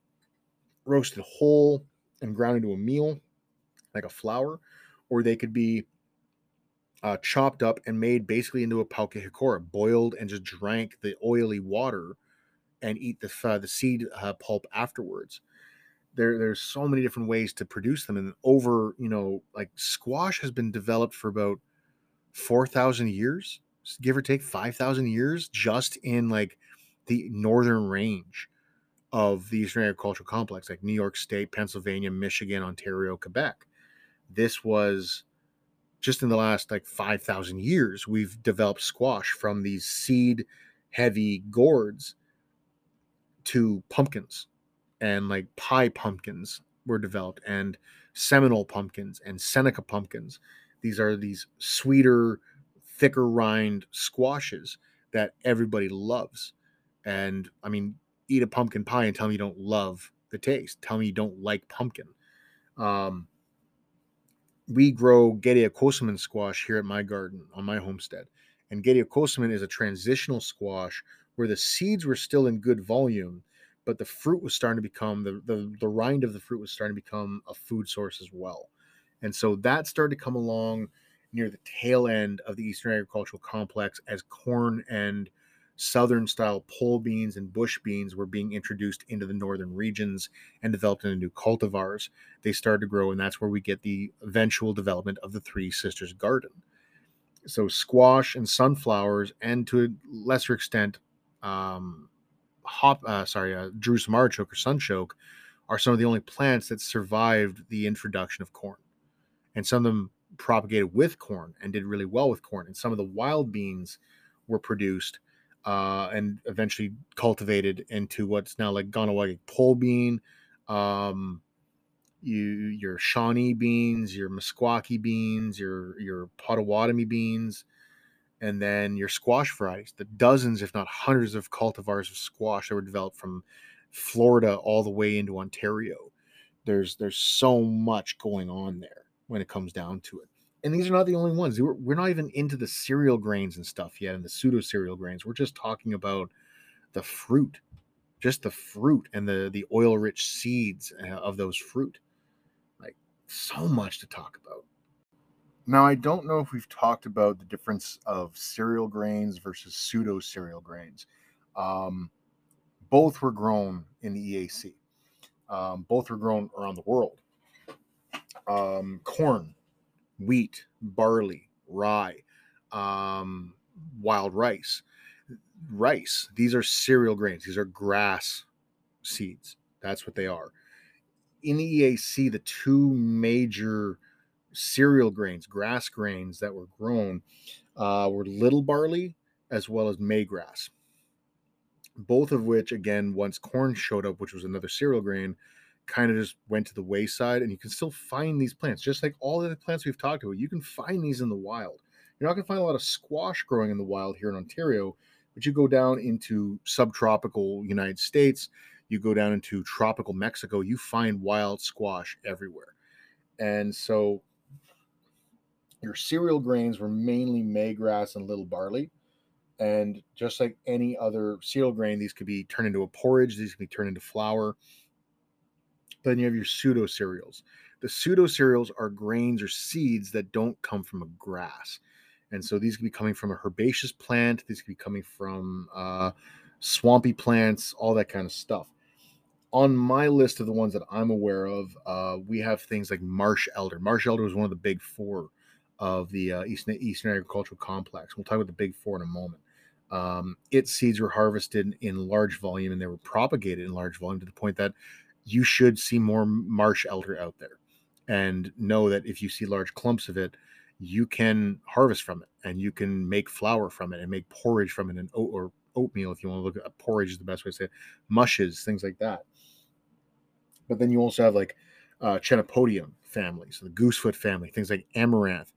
whole and ground into a meal like a flour, or they could be chopped up and made basically into a Pauke Hikora, boiled and just drank the oily water and eat the seed pulp afterwards. There's so many different ways to produce them, and over, like squash has been developed for about 4,000 years, give or take 5,000 years, just in like the northern range of the Eastern Agricultural Complex, like New York State, Pennsylvania, Michigan, Ontario, Quebec. This was just in the last like 5,000 years, we've developed squash from these seed heavy gourds to pumpkins, and like pie pumpkins were developed, and Seminole pumpkins and Seneca pumpkins. These are these sweeter, thicker rind squashes that everybody loves. And I mean, eat a pumpkin pie and tell me you don't love the taste. Tell me you don't like pumpkin. We grow Gediocosamin squash here at my garden on my homestead. And Gediocosamin is a transitional squash where the seeds were still in good volume, but the fruit was starting to become, the rind of the fruit was starting to become a food source as well. And so that started to come along near the tail end of the Eastern Agricultural Complex as corn and southern style pole beans and bush beans were being introduced into the northern regions and developed into new cultivars. They started to grow, and that's where we get the eventual development of the Three Sisters Garden. So squash and sunflowers, and to a lesser extent, Jerusalem artichoke or sunchoke, are some of the only plants that survived the introduction of corn. And some of them propagated with corn and did really well with corn. And some of the wild beans were produced and eventually cultivated into what's now like Ganawagi pole bean, your Shawnee beans, your Meskwaki beans, your Potawatomi beans, and then your squash varieties. The dozens, if not hundreds, of cultivars of squash that were developed from Florida all the way into Ontario. There's so much going on there when it comes down to it. And these are not the only ones. We're not even into the cereal grains and stuff yet, and the pseudo cereal grains. We're just talking about the fruit, just the fruit and the oil rich seeds of those fruit. Like, so much to talk about. Now, I don't know if we've talked about the difference of cereal grains versus pseudo cereal grains. Um, both were grown in the EAC. Both were grown around the world. Corn, wheat, barley, rye, wild rice. Rice, these are cereal grains. These are grass seeds. That's what they are. In the EAC, the two major cereal grains, grass grains that were grown were little barley as well as maygrass. Both of which, again, once corn showed up, which was another cereal grain, kind of just went to the wayside. And you can still find these plants, just like all the other plants we've talked about. You can find these in the wild. You're not going to find a lot of squash growing in the wild here in Ontario, but you go down into subtropical United States, you go down into tropical Mexico, you find wild squash everywhere. And so your cereal grains were mainly maygrass and little barley. And just like any other cereal grain, these could be turned into a porridge, these could be turned into flour. Then you have your pseudo cereals. The pseudo cereals are grains or seeds that don't come from a grass. And so these could be coming from a herbaceous plant, these could be coming from swampy plants, all that kind of stuff. On my list of the ones that I'm aware of, we have things like marsh elder. Marsh elder was one of the big four of the Eastern Agricultural Complex. We'll talk about the big four in a moment. Its seeds were harvested in large volume and they were propagated in large volume to the point that you should see more marsh elder out there. And know that if you see large clumps of it, you can harvest from it and you can make flour from it and make porridge from it, and or oatmeal, if you want to look at porridge is the best way to say it, mushes, things like that. But then you also have like Chenopodium family, so the goosefoot family, things like amaranth,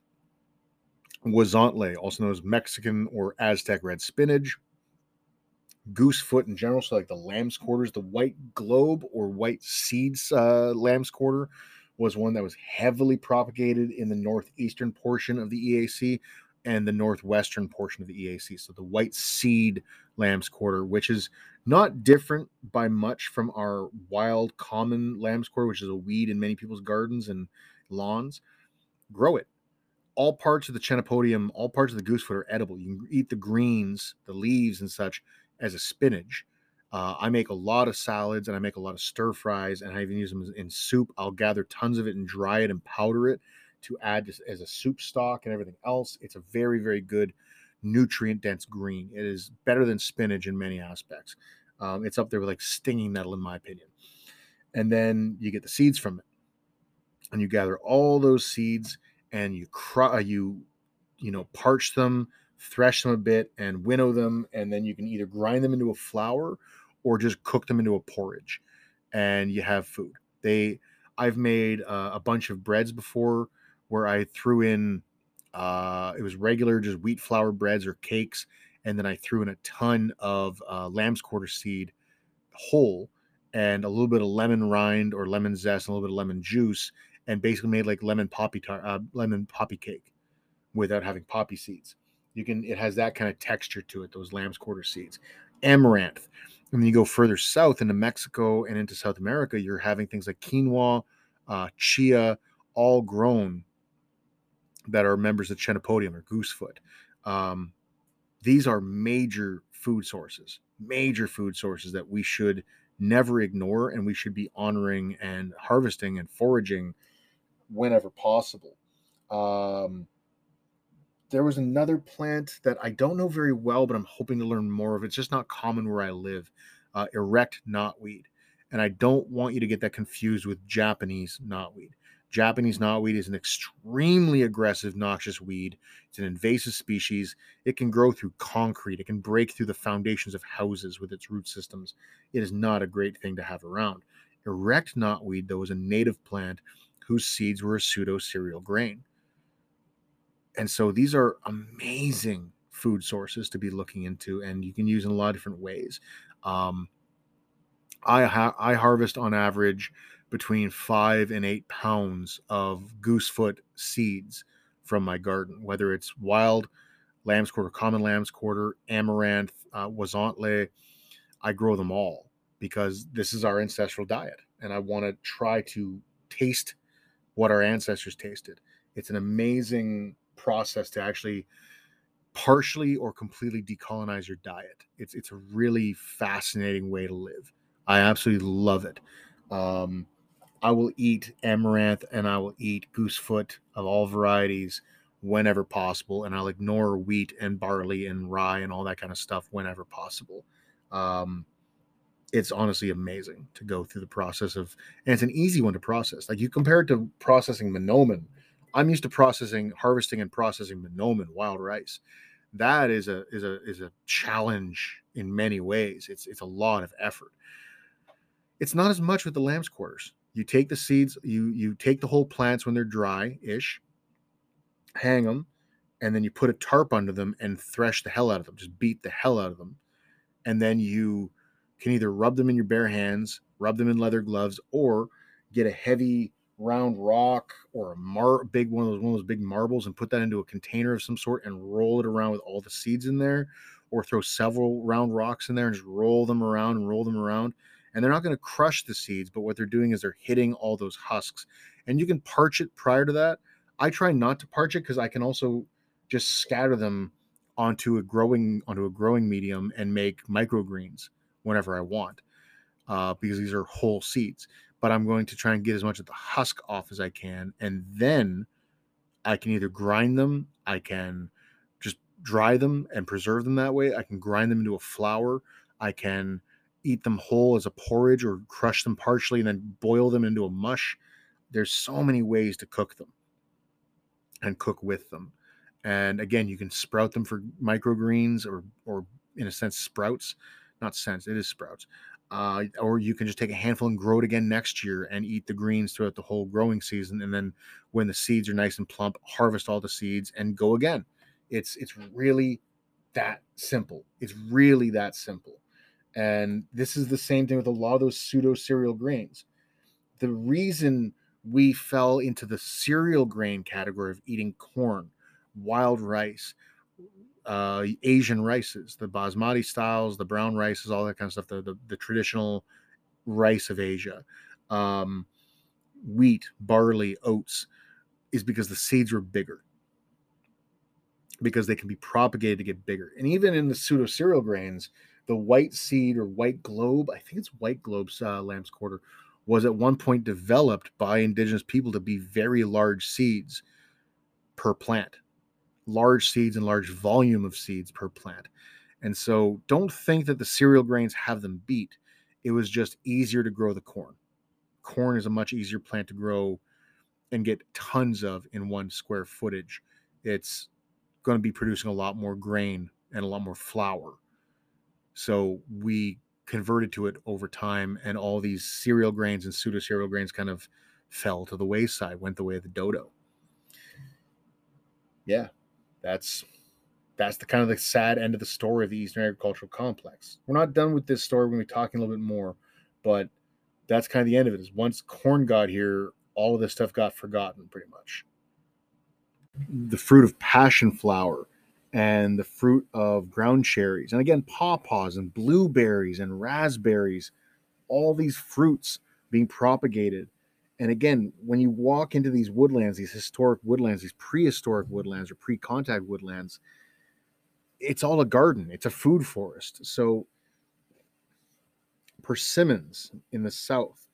guazontle, also known as Mexican or Aztec red spinach, goosefoot in general, so like the lamb's quarters, the white globe or white seeds lamb's quarter was one that was heavily propagated in the northeastern portion of the EAC and the northwestern portion of the EAC. So the white seed lamb's quarter, which is not different by much from our wild common lamb's quarter, which is a weed in many people's gardens and lawns. Grow it. All parts of the Chenopodium, all parts of the goosefoot are edible. You can eat the greens, the leaves and such as a spinach. I make a lot of salads and I make a lot of stir fries, and I even use them in soup. I'll gather tons of it and dry it and powder it to add as a soup stock and everything else. It's a very, very good nutrient dense green. It is better than spinach in many aspects. It's up there with like stinging nettle in my opinion. And then you get the seeds from it, and you gather all those seeds and you parch them, thresh them a bit, and winnow them, and then you can either grind them into a flour or just cook them into a porridge, and you have food. I've made a bunch of breads before where I threw in it was regular just wheat flour breads or cakes, and then I threw in a ton of lamb's quarter seed whole and a little bit of lemon rind or lemon zest and a little bit of lemon juice, and basically made like lemon poppy cake without having poppy seeds. It has that kind of texture to it, those lamb's quarter seeds. Amaranth. And then you go further south into Mexico and into South America, you're having things like quinoa, chia, all grown that are members of Chenopodium or goosefoot. These are major food sources that we should never ignore, and we should be honoring and harvesting and foraging whenever possible. There was another plant that I don't know very well, but I'm hoping to learn more of. It's just not common where I live. Erect knotweed. And I don't want you to get that confused with Japanese knotweed. Japanese knotweed is an extremely aggressive, noxious weed. It's an invasive species. It can grow through concrete. It can break through the foundations of houses with its root systems. It is not a great thing to have around. Erect knotweed, though, is a native plant whose seeds were a pseudo-cereal grain. And so these are amazing food sources to be looking into, and you can use in a lot of different ways. Um, I harvest on average between 5 and 8 pounds of goosefoot seeds from my garden, whether it's wild lamb's quarter, common lamb's quarter, amaranth, wazontle. I grow them all because this is our ancestral diet, and I want to try to taste what our ancestors tasted. It's an amazing process to actually partially or completely decolonize your diet. It's a really fascinating way to live. I absolutely love it. Um, I will eat amaranth and I will eat goosefoot of all varieties whenever possible, and I'll ignore wheat and barley and rye and all that kind of stuff whenever possible. Um, it's honestly amazing to go through the process of, and it's an easy one to process. Like, you compare it to processing Monoman. I'm used to harvesting and processing Monoman wild rice. That is a challenge in many ways. It's a lot of effort. It's not as much with the lamb's quarters. You take the seeds, you take the whole plants when they're dry-ish, hang them, and then you put a tarp under them and thresh the hell out of them. Just beat the hell out of them. And then you can either rub them in your bare hands, rub them in leather gloves, or get a heavy round rock or big one of those big marbles and put that into a container of some sort and roll it around with all the seeds in there, or throw several round rocks in there and just roll them around and roll them around. And they're not going to crush the seeds, but what they're doing is they're hitting all those husks. And you can parch it prior to that. I try not to parch it because I can also just scatter them onto a growing medium and make microgreens whenever I want, because these are whole seeds. But I'm going to try and get as much of the husk off as I can, and then I can either grind them, I can just dry them and preserve them that way, I can grind them into a flour, I can eat them whole as a porridge or crush them partially and then boil them into a mush. There's so many ways to cook them and cook with them. And again, you can sprout them for microgreens, or in a sense sprouts, not sense, it is sprouts. Or you can just take a handful and grow it again next year and eat the greens throughout the whole growing season. And then when the seeds are nice and plump, harvest all the seeds and go again. It's really that simple. It's really that simple. And this is the same thing with a lot of those pseudo cereal grains. The reason we fell into the cereal grain category of eating corn, wild rice, Asian rices, the basmati styles, the brown rices, all that kind of stuff, the traditional rice of Asia, wheat, barley, oats, is because the seeds were bigger, because they can be propagated to get bigger. And even in the pseudo cereal grains, the white seed or white globe, I think it's white globe's lamb's quarter, was at one point developed by indigenous people to be very large seeds per plant, large seeds and large volume of seeds per plant. And so don't think that the cereal grains have them beat. It was just easier to grow the corn. Corn is a much easier plant to grow and get tons of in one square footage. It's going to be producing a lot more grain and a lot more flour. So we converted to it over time, and all these cereal grains and pseudo cereal grains kind of fell to the wayside, went the way of the dodo. Yeah, that's the kind of the sad end of the story of the Eastern Agricultural Complex. We're not done with this story. We're going to be talking a little bit more, but that's kind of the end of it. Is once corn got here, all of this stuff got forgotten pretty much. The fruit of passion flower and the fruit of ground cherries, and again, pawpaws and blueberries and raspberries, all these fruits being propagated. And again, when you walk into these woodlands, these historic woodlands, these prehistoric woodlands or pre-contact woodlands, it's all a garden. It's a food forest. So persimmons in the south,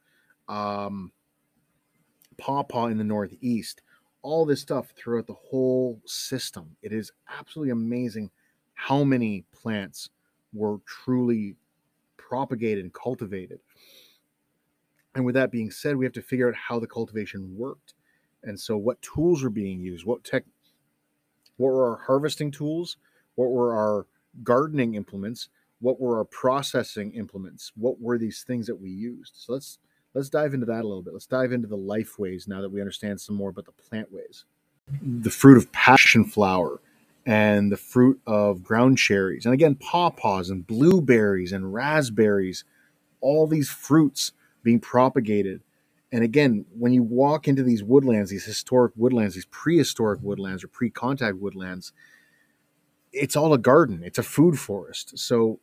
pawpaw in the northeast, all this stuff throughout the whole system. It is absolutely amazing how many plants were truly propagated and cultivated. And with that being said, we have to figure out how the cultivation worked. And so what tools were being used, what were our harvesting tools, what were our gardening implements, what were our processing implements, what were these things that we used. So let's let's dive into that a little bit. Let's dive into the life ways now that we understand some more about the plant ways. The fruit of passion flower and the fruit of ground cherries, and again, pawpaws and blueberries and raspberries, all these fruits being propagated. And again, when you walk into these woodlands, these historic woodlands, these prehistoric woodlands or pre-contact woodlands, it's all a garden. It's a food forest. So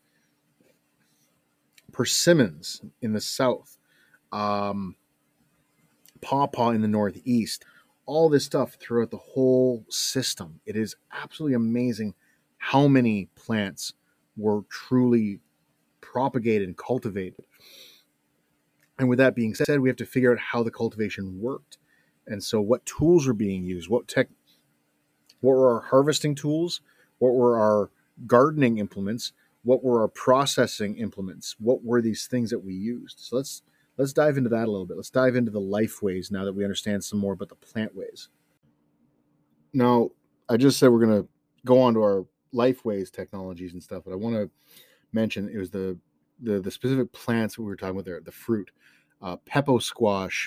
persimmons in the south, um, pawpaw in the northeast, all this stuff throughout the whole system. It is absolutely amazing how many plants were truly propagated and cultivated. And with that being said, we have to figure out how the cultivation worked. And so what tools were being used, what were our harvesting tools, what were our gardening implements, what were our processing implements, what were these things that we used. So let's dive into that a little bit. Let's dive into the life ways now that we understand some more about the plant ways. Now, I just said we're going to go on to our life ways technologies and stuff, but I want to mention it was the specific plants we were talking about there, the fruit. Pepo squash,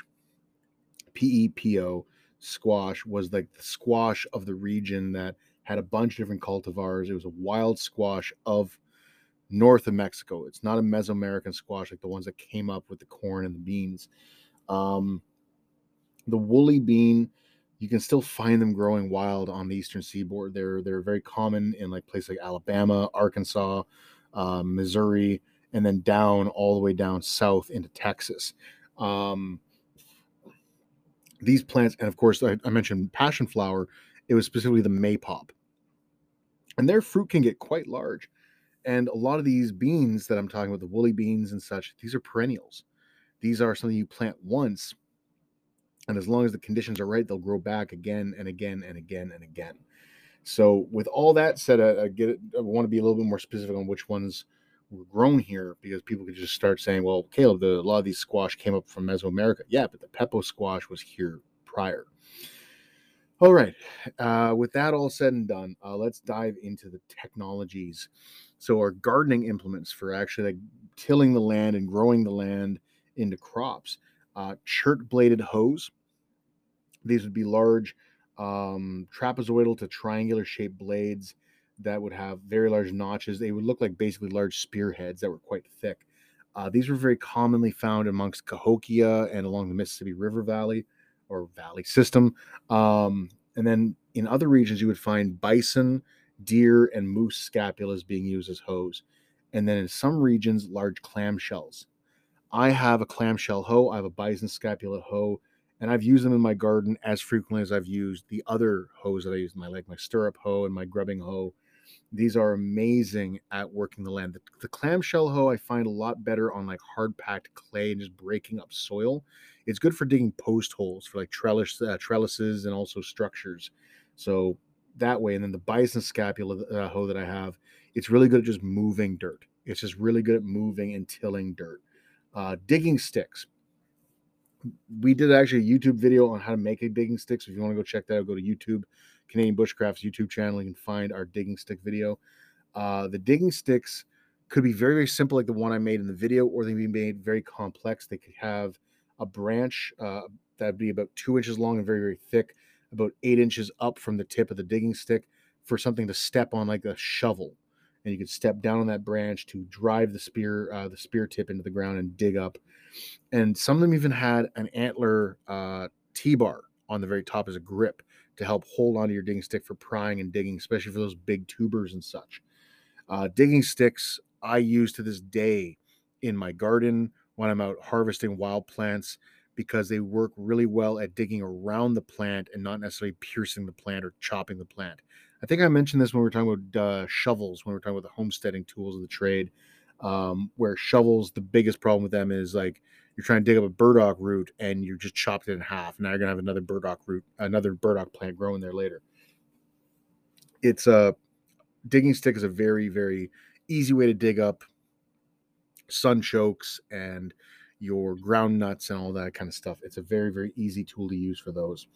PEPO squash, was like the squash of the region that had a bunch of different cultivars. It was a wild squash of north of Mexico. It's not a Mesoamerican squash like the ones that came up with the corn and the beans. The woolly bean, you can still find them growing wild on the eastern seaboard. They're very common in like places like Alabama, Arkansas, Missouri, and then down all the way down south into Texas. These plants, and of course, I mentioned passion flower. It was specifically the maypop, and their fruit can get quite large. And a lot of these beans that I'm talking about, the woolly beans and such, these are perennials. These are something you plant once, and as long as the conditions are right, they'll grow back again and again and again and again. So, with all that said, I want to be a little bit more specific on which ones were grown here, because people could just start saying, "Well, Caleb, a lot of these squash came up from Mesoamerica." Yeah, but the Pepo squash was here prior. All right. With that all said and done, let's dive into the technologies. So, our gardening implements for actually like tilling the land and growing the land into crops. Chert bladed hoes. These would be large trapezoidal to triangular shaped blades that would have very large notches. They would look like basically large spearheads that were quite thick. These were very commonly found amongst Cahokia and along the Mississippi River Valley or valley system. And then in other regions, you would find bison, deer, and moose scapulas being used as hoes. And then in some regions, large clamshells. I have a clamshell hoe, I have a bison scapula hoe, and I've used them in my garden as frequently as I've used the other hoes that I use in my like my stirrup hoe and my grubbing hoe. These are amazing at working the land. The clamshell hoe I find a lot better on like hard packed clay and just breaking up soil. It's good for digging post holes for like trellises and also structures. So that way, and then the bison scapula hoe that I have, it's really good at just moving dirt. It's just really good at moving and tilling dirt. Digging sticks. We did actually a YouTube video on how to make a digging stick. So if you want to go check that out, go to YouTube, Canadian Bushcraft's YouTube channel. You can find our digging stick video. The digging sticks could be very, very simple, like the one I made in the video, or they can be made very complex. They could have a branch that'd be about 2 inches long and very, very thick, about 8 inches up from the tip of the digging stick for something to step on like a shovel. And you could step down on that branch to drive the spear tip into the ground and dig up. And some of them even had an antler T-bar on the very top as a grip to help hold onto your digging stick for prying and digging, especially for those big tubers and such. Digging sticks I use to this day in my garden when I'm out harvesting wild plants, because they work really well at digging around the plant and not necessarily piercing the plant or chopping the plant. I think I mentioned this when we were talking about shovels, when we were talking about the homesteading tools of the trade, where shovels, the biggest problem with them is like you're trying to dig up a burdock root and you just chopped it in half. Now you're going to have another burdock plant growing there later. It's a digging stick is a very, very easy way to dig up sunchokes and your ground nuts and all that kind of stuff. It's a very, very easy tool to use for those.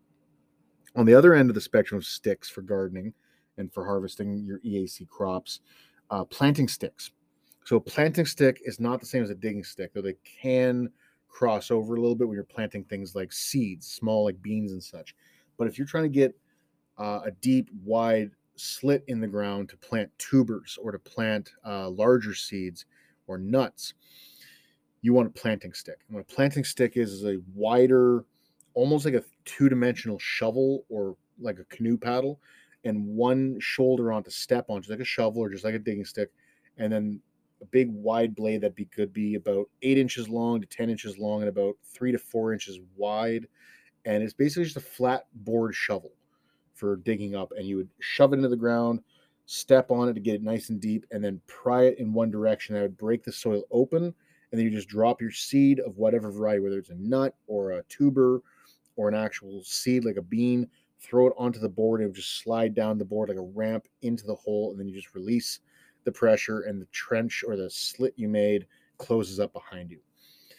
On the other end of the spectrum of sticks for gardening and for harvesting your EAC crops, planting sticks. So a planting stick is not the same as a digging stick, though they can cross over a little bit when you're planting things like seeds, small like beans and such. But if you're trying to get a deep, wide slit in the ground to plant tubers or to plant larger seeds or nuts, you want a planting stick. And what a planting stick is a wider, almost like a two-dimensional shovel or like a canoe paddle, and one shoulder on to step on, just like a shovel or just like a digging stick, and then a big wide blade that could be about 8 inches long to 10 inches long and about 3 to 4 inches wide. And it's basically just a flat board shovel for digging up, and you would shove it into the ground, step on it to get it nice and deep, and then pry it in one direction. That would break the soil open, and then you just drop your seed of whatever variety, whether it's a nut or a tuber or an actual seed like a bean, throw it onto the board, and it would just slide down the board like a ramp into the hole, and then you just release the pressure, and the trench or the slit you made closes up behind you.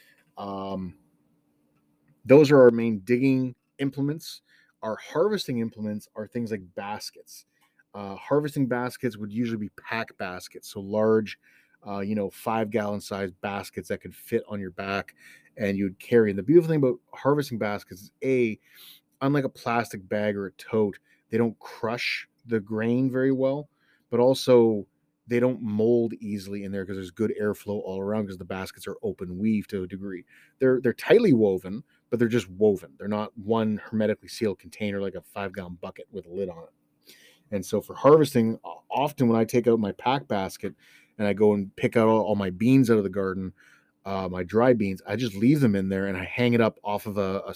Those are our main digging implements. Our harvesting implements are things like baskets. Harvesting baskets would usually be pack baskets, so large, 5-gallon size baskets that could fit on your back and you'd carry. And the beautiful thing about harvesting baskets is, unlike a plastic bag or a tote, they don't crush the grain very well, but also they don't mold easily in there because there's good airflow all around because the baskets are open weave to a degree. They're tightly woven, but they're just woven. They're not one hermetically sealed container like a 5-gallon bucket with a lid on it. And so for harvesting, often when I take out my pack basket and I go and pick out all my beans out of the garden, my dry beans, I just leave them in there and I hang it up off of a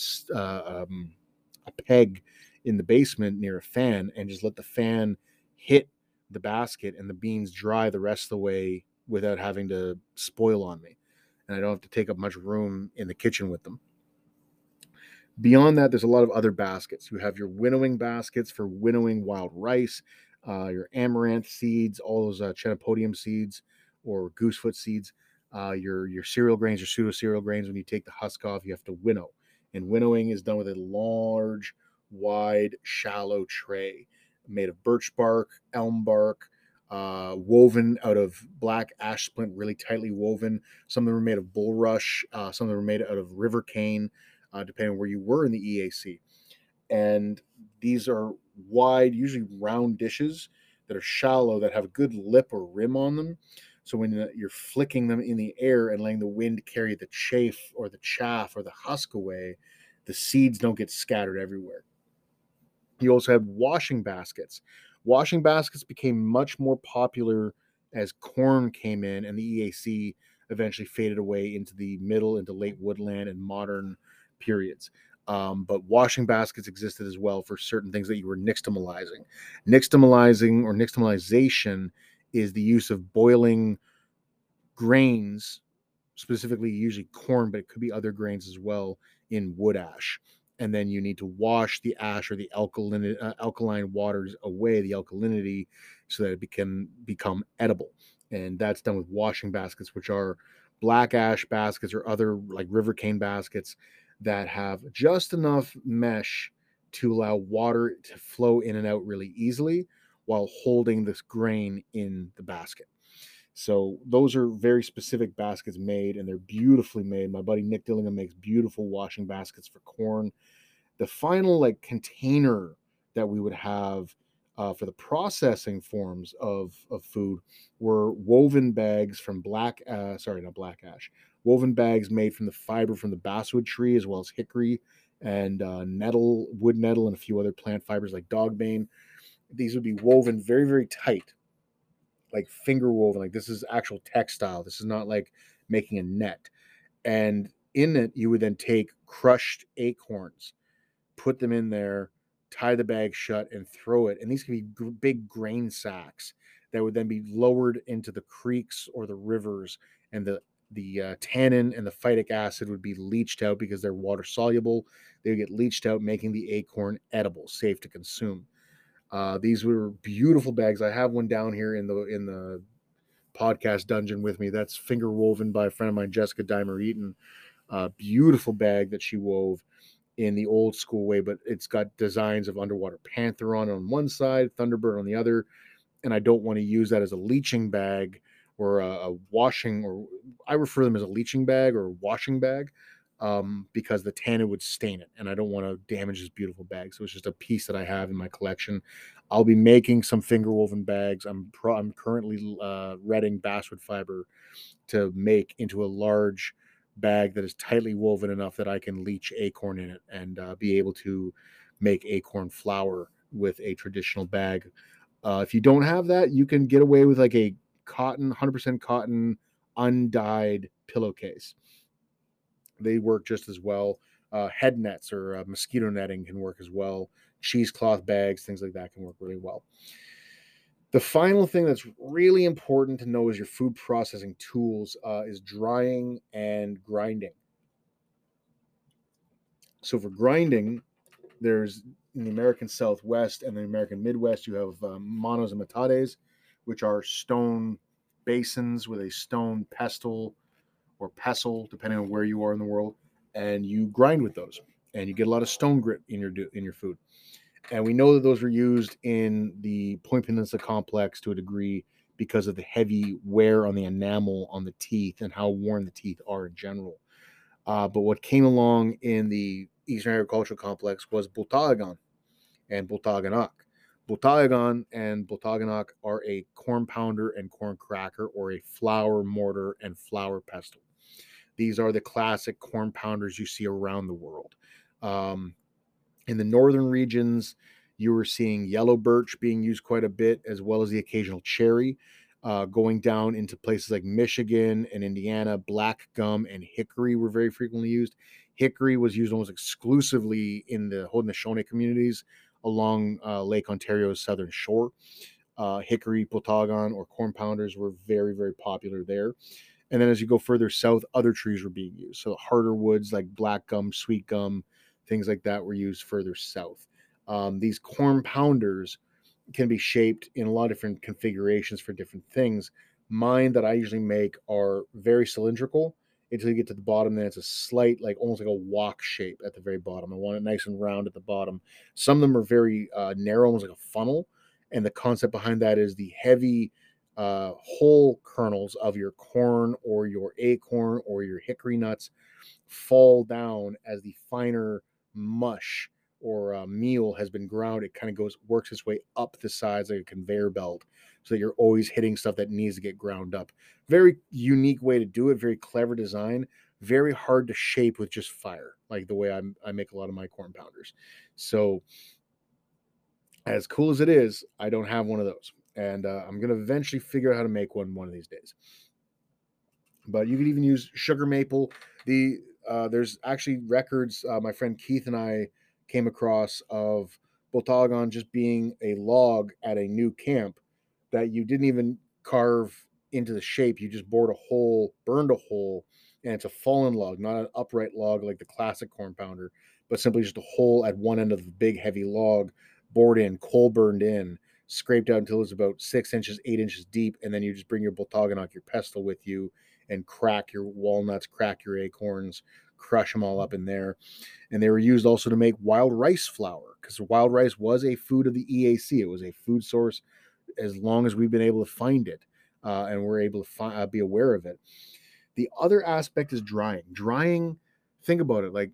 peg in the basement near a fan and just let the fan hit the basket and the beans dry the rest of the way without having to spoil on me. And I don't have to take up much room in the kitchen with them. Beyond that, there's a lot of other baskets. You have your winnowing baskets for winnowing wild rice, your amaranth seeds, all those chenopodium seeds or goosefoot seeds, your cereal grains, your pseudo cereal grains. When you take the husk off, you have to winnow. And winnowing is done with a large, wide, shallow tray made of birch bark, elm bark, woven out of black ash splint, really tightly woven. Some of them were made of bulrush. Some of them were made out of river cane, depending on where you were in the EAC. And these are wide, usually round dishes that are shallow, that have a good lip or rim on them. So when you're flicking them in the air and letting the wind carry the chaff or the husk away, the seeds don't get scattered everywhere. You also have washing baskets. Washing baskets became much more popular as corn came in and the EAC eventually faded away into the middle, into late woodland and modern periods. But washing baskets existed as well for certain things that you were nixtamalizing. Nixtamalizing or nixtamalization is the use of boiling grains, specifically usually corn, but it could be other grains as well, in wood ash. And then you need to wash the ash or the alkaline waters away, the alkalinity, so that it can become edible. And that's done with washing baskets, which are black ash baskets or other like river cane baskets that have just enough mesh to allow water to flow in and out really easily while holding this grain in the basket. So those are very specific baskets made, and they're beautifully made. My buddy Nick Dillingham makes beautiful washing baskets for corn. The final container that we would have for the processing forms of food were woven bags from woven bags made from the fiber from the basswood tree, as well as hickory and wood nettle, and a few other plant fibers like dogbane. These would be woven very, very tight, like finger woven. Like this is actual textile. This is not like making a net. And in it, you would then take crushed acorns, put them in there, tie the bag shut, and throw it. And these can be big grain sacks that would then be lowered into the creeks or the rivers, and the tannin and the phytic acid would be leached out because they're water soluble. They would get leached out, making the acorn edible, safe to consume. These were beautiful bags. I have one down here in the podcast dungeon with me. That's finger woven by a friend of mine, Jessica Dimer Eaton. Beautiful bag that she wove in the old school way, but it's got designs of underwater panther on one side, Thunderbird on the other. And I don't want to use that as a leaching bag or a washing, or I refer them as a leaching bag or a washing bag. because the tannin would stain it, and I don't want to damage this beautiful bag. So it's just a piece that I have in my collection. I'll be making some finger woven bags. I'm currently retting basswood fiber to make into a large bag that is tightly woven enough that I can leach acorn in it and be able to make acorn flour with a traditional bag. If you don't have that, you can get away with like a cotton, 100% cotton, undyed pillowcase. They work just as well. Head nets or mosquito netting can work as well. Cheesecloth bags, things like that can work really well. The final thing that's really important to know is your food processing tools is drying and grinding. So for grinding, there's in the American Southwest and the American Midwest, you have manos and matates, which are stone basins with a stone pestle or pestle, depending on where you are in the world, and you grind with those, and you get a lot of stone grit in your food. And we know that those were used in the Point Peninsula complex to a degree because of the heavy wear on the enamel on the teeth and how worn the teeth are in general. But what came along in the Eastern Agricultural Complex was Bultagan and Bultaganak. Bultagan and Bultaganak are a corn pounder and corn cracker, or a flour mortar and flour pestle. These are the classic corn pounders you see around the world. In the northern regions, you were seeing yellow birch being used quite a bit, as well as the occasional cherry. Going down into places like Michigan and Indiana, black gum and hickory were very frequently used. Hickory was used almost exclusively in the Haudenosaunee communities along Lake Ontario's southern shore. Hickory, Bultagan, or corn pounders were very, very popular there. And then as you go further south, other trees were being used. So harder woods like black gum, sweet gum, things like that were used further south. These corn pounders can be shaped in a lot of different configurations for different things. Mine that I usually make are very cylindrical until you get to the bottom. Then it's a slight, like almost like a wok shape at the very bottom. I want it nice and round at the bottom. Some of them are very narrow, almost like a funnel. And the concept behind that is the heavy whole kernels of your corn or your acorn or your hickory nuts fall down as the finer mush or meal has been ground. It kind of works its way up the sides like a conveyor belt, so that you're always hitting stuff that needs to get ground up. Very unique way to do it. Very clever design. Very hard to shape with just fire, like the way I make a lot of my corn pounders. So, as cool as it is, I don't have one of those, and I'm gonna eventually figure out how to make one of these days. But you could even use sugar maple. There's actually records my friend Keith and I came across of Botagon just being a log at a new camp that you didn't even carve into the shape. You just bored a hole, burned a hole, and it's a fallen log, not an upright log like the classic corn pounder, but simply just a hole at one end of the big heavy log, bored in, coal burned in, scraped out until it's about 6 inches, 8 inches deep, and then you just bring your Botagonak, your pestle with you, and crack your walnuts, crack your acorns, crush them all up in there. And they were used also to make wild rice flour, because wild rice was a food of the EAC. It was a food source as long as we've been able to find it, and we're able to be aware of it. The other aspect is drying. Drying, think about it, like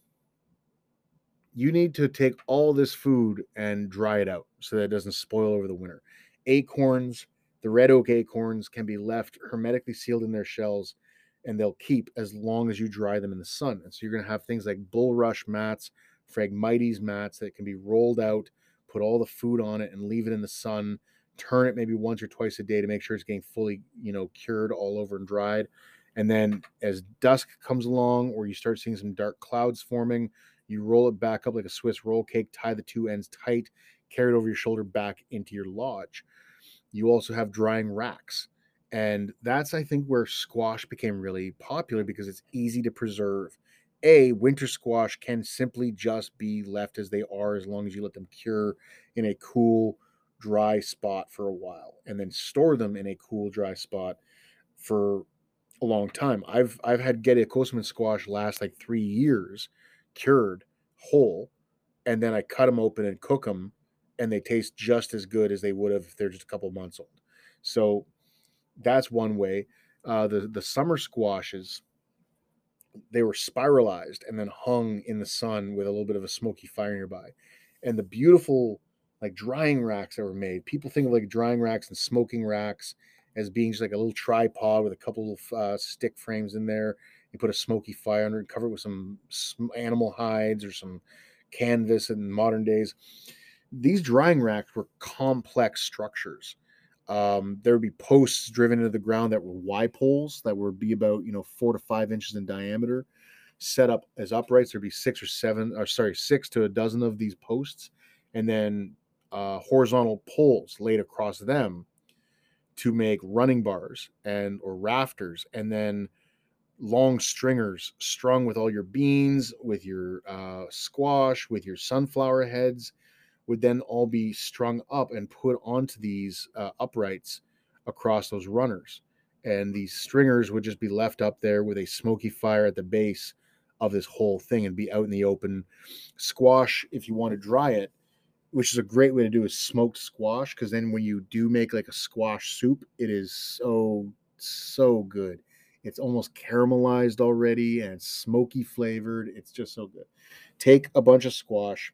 you need to take all this food and dry it out so that it doesn't spoil over the winter. Acorns, the red oak acorns, can be left hermetically sealed in their shells, and they'll keep as long as you dry them in the sun. And so you're going to have things like bulrush mats, Phragmites mats that can be rolled out, put all the food on it, and leave it in the sun. Turn it maybe once or twice a day to make sure it's getting fully, cured all over and dried. And then as dusk comes along, or you start seeing some dark clouds forming, you roll it back up like a Swiss roll cake, tie the two ends tight, carry it over your shoulder back into your lodge. You also have drying racks. And that's, I think, where squash became really popular because it's easy to preserve. Winter squash can simply just be left as they are as long as you let them cure in a cool, dry spot for a while, and then store them in a cool, dry spot for a long time. I've had Gedde squash last like 3 years, cured whole, and then I cut them open and cook them, and they taste just as good as they would have if they're just a couple months old. So that's one way. The summer squashes they were spiralized and then hung in the sun with a little bit of a smoky fire nearby. And the beautiful like drying racks that were made, people think of like drying racks and smoking racks as being just like a little tripod with a couple of stick frames in there. You put a smoky fire under it, cover it with some animal hides or some canvas in modern days. These drying racks were complex structures. There would be posts driven into the ground that were Y poles that would be about 4 to 5 inches in diameter, set up as uprights. There'd be 6 to a dozen of these posts, and then horizontal poles laid across them to make running bars and or rafters, and then long stringers strung with all your beans, with your squash, with your sunflower heads, would then all be strung up and put onto these uprights across those runners. And these stringers would just be left up there with a smoky fire at the base of this whole thing and be out in the open. Squash, if you want to dry it, which is a great way to do, is smoked squash, because then when you do make like a squash soup, it is so good. It's almost caramelized already and smoky flavored. It's just so good. Take a bunch of squash,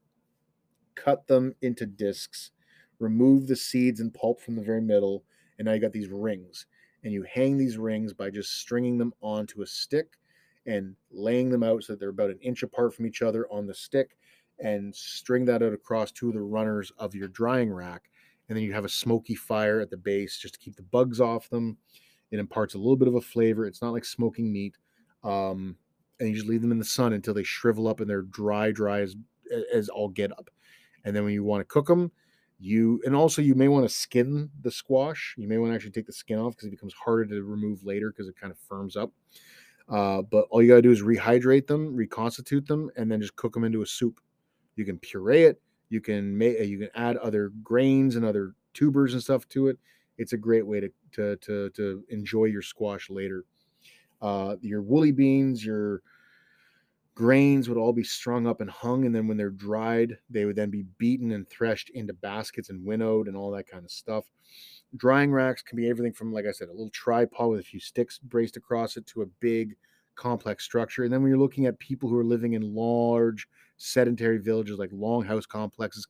cut them into discs, remove the seeds and pulp from the very middle, and now you got these rings. And you hang these rings by just stringing them onto a stick and laying them out so that they're about an inch apart from each other on the stick, and string that out across two of the runners of your drying rack. And then you have a smoky fire at the base just to keep the bugs off them. It imparts a little bit of a flavor. It's not like smoking meat. And you just leave them in the sun until they shrivel up and they're dry as all get up. And then when you want to cook them, you may want to skin the squash. You may want to actually take the skin off because it becomes harder to remove later because it kind of firms up. But all you got to do is rehydrate them, reconstitute them, and then just cook them into a soup. You can puree it. You can add other grains and other tubers and stuff to it. It's a great way to enjoy your squash later. Your woolly beans, your grains would all be strung up and hung, and then when they're dried, they would then be beaten and threshed into baskets and winnowed and all that kind of stuff. Drying racks can be everything from, like I said, a little tripod with a few sticks braced across it to a big complex structure. And then when you're looking at people who are living in large sedentary villages like longhouse complexes,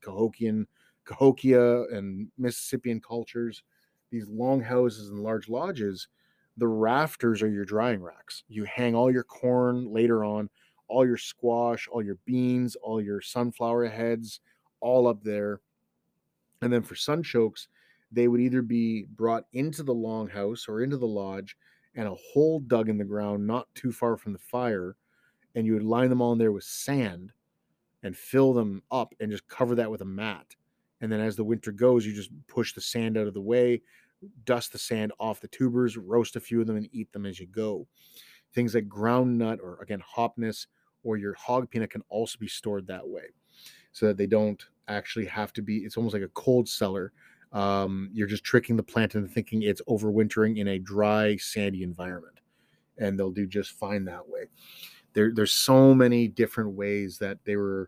Cahokia and Mississippian cultures, these longhouses and large lodges, the rafters are your drying racks. You hang all your corn later on, all your squash, all your beans, all your sunflower heads, all up there. And then for sunchokes, they would either be brought into the longhouse or into the lodge and a hole dug in the ground not too far from the fire, and you would line them all in there with sand and fill them up and just cover that with a mat. And then as the winter goes, you just push the sand out of the way, dust the sand off the tubers, roast a few of them, and eat them as you go. Things like ground nut or, again, hopness or your hog peanut can also be stored that way so that they don't actually have to be, it's almost like a cold cellar. You're just tricking the plant into thinking it's overwintering in a dry, sandy environment, and they'll do just fine that way. There's so many different ways that they were,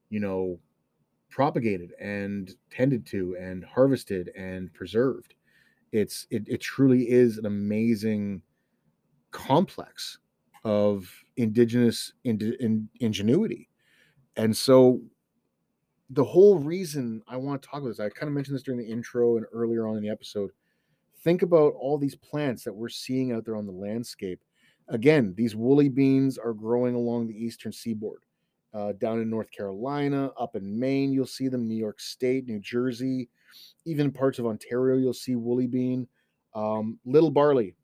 propagated and tended to and harvested and preserved. It truly is an amazing complex of indigenous ingenuity. And so the whole reason I want to talk about this, I kind of mentioned this during the intro and earlier on in the episode. Think about all these plants that we're seeing out there on the landscape. Again, these woolly beans are growing along the eastern seaboard. Down in North Carolina, up in Maine, you'll see them, New York State, New Jersey, even parts of Ontario, you'll see woolly bean. Little barley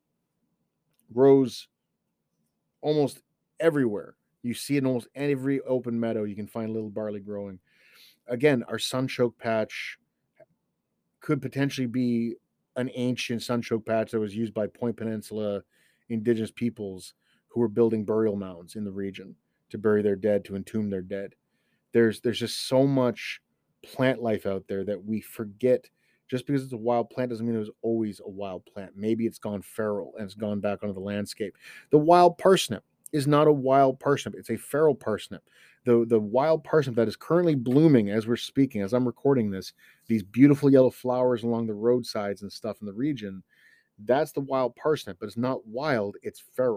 grows almost everywhere. You see it in almost every open meadow. You can find little barley growing. Again, our sunchoke patch could potentially be an ancient sunchoke patch that was used by Point Peninsula indigenous peoples who were building burial mounds in the region to bury their dead, to entomb their dead. There's just so much plant life out there that we forget. Just because it's a wild plant doesn't mean it was always a wild plant. Maybe it's gone feral and it's gone back onto the landscape. The wild parsnip is not a wild parsnip. It's a feral parsnip. The wild parsnip that is currently blooming as we're speaking, as I'm recording this, these beautiful yellow flowers along the roadsides and stuff in the region, that's the wild parsnip, but it's not wild, it's feral.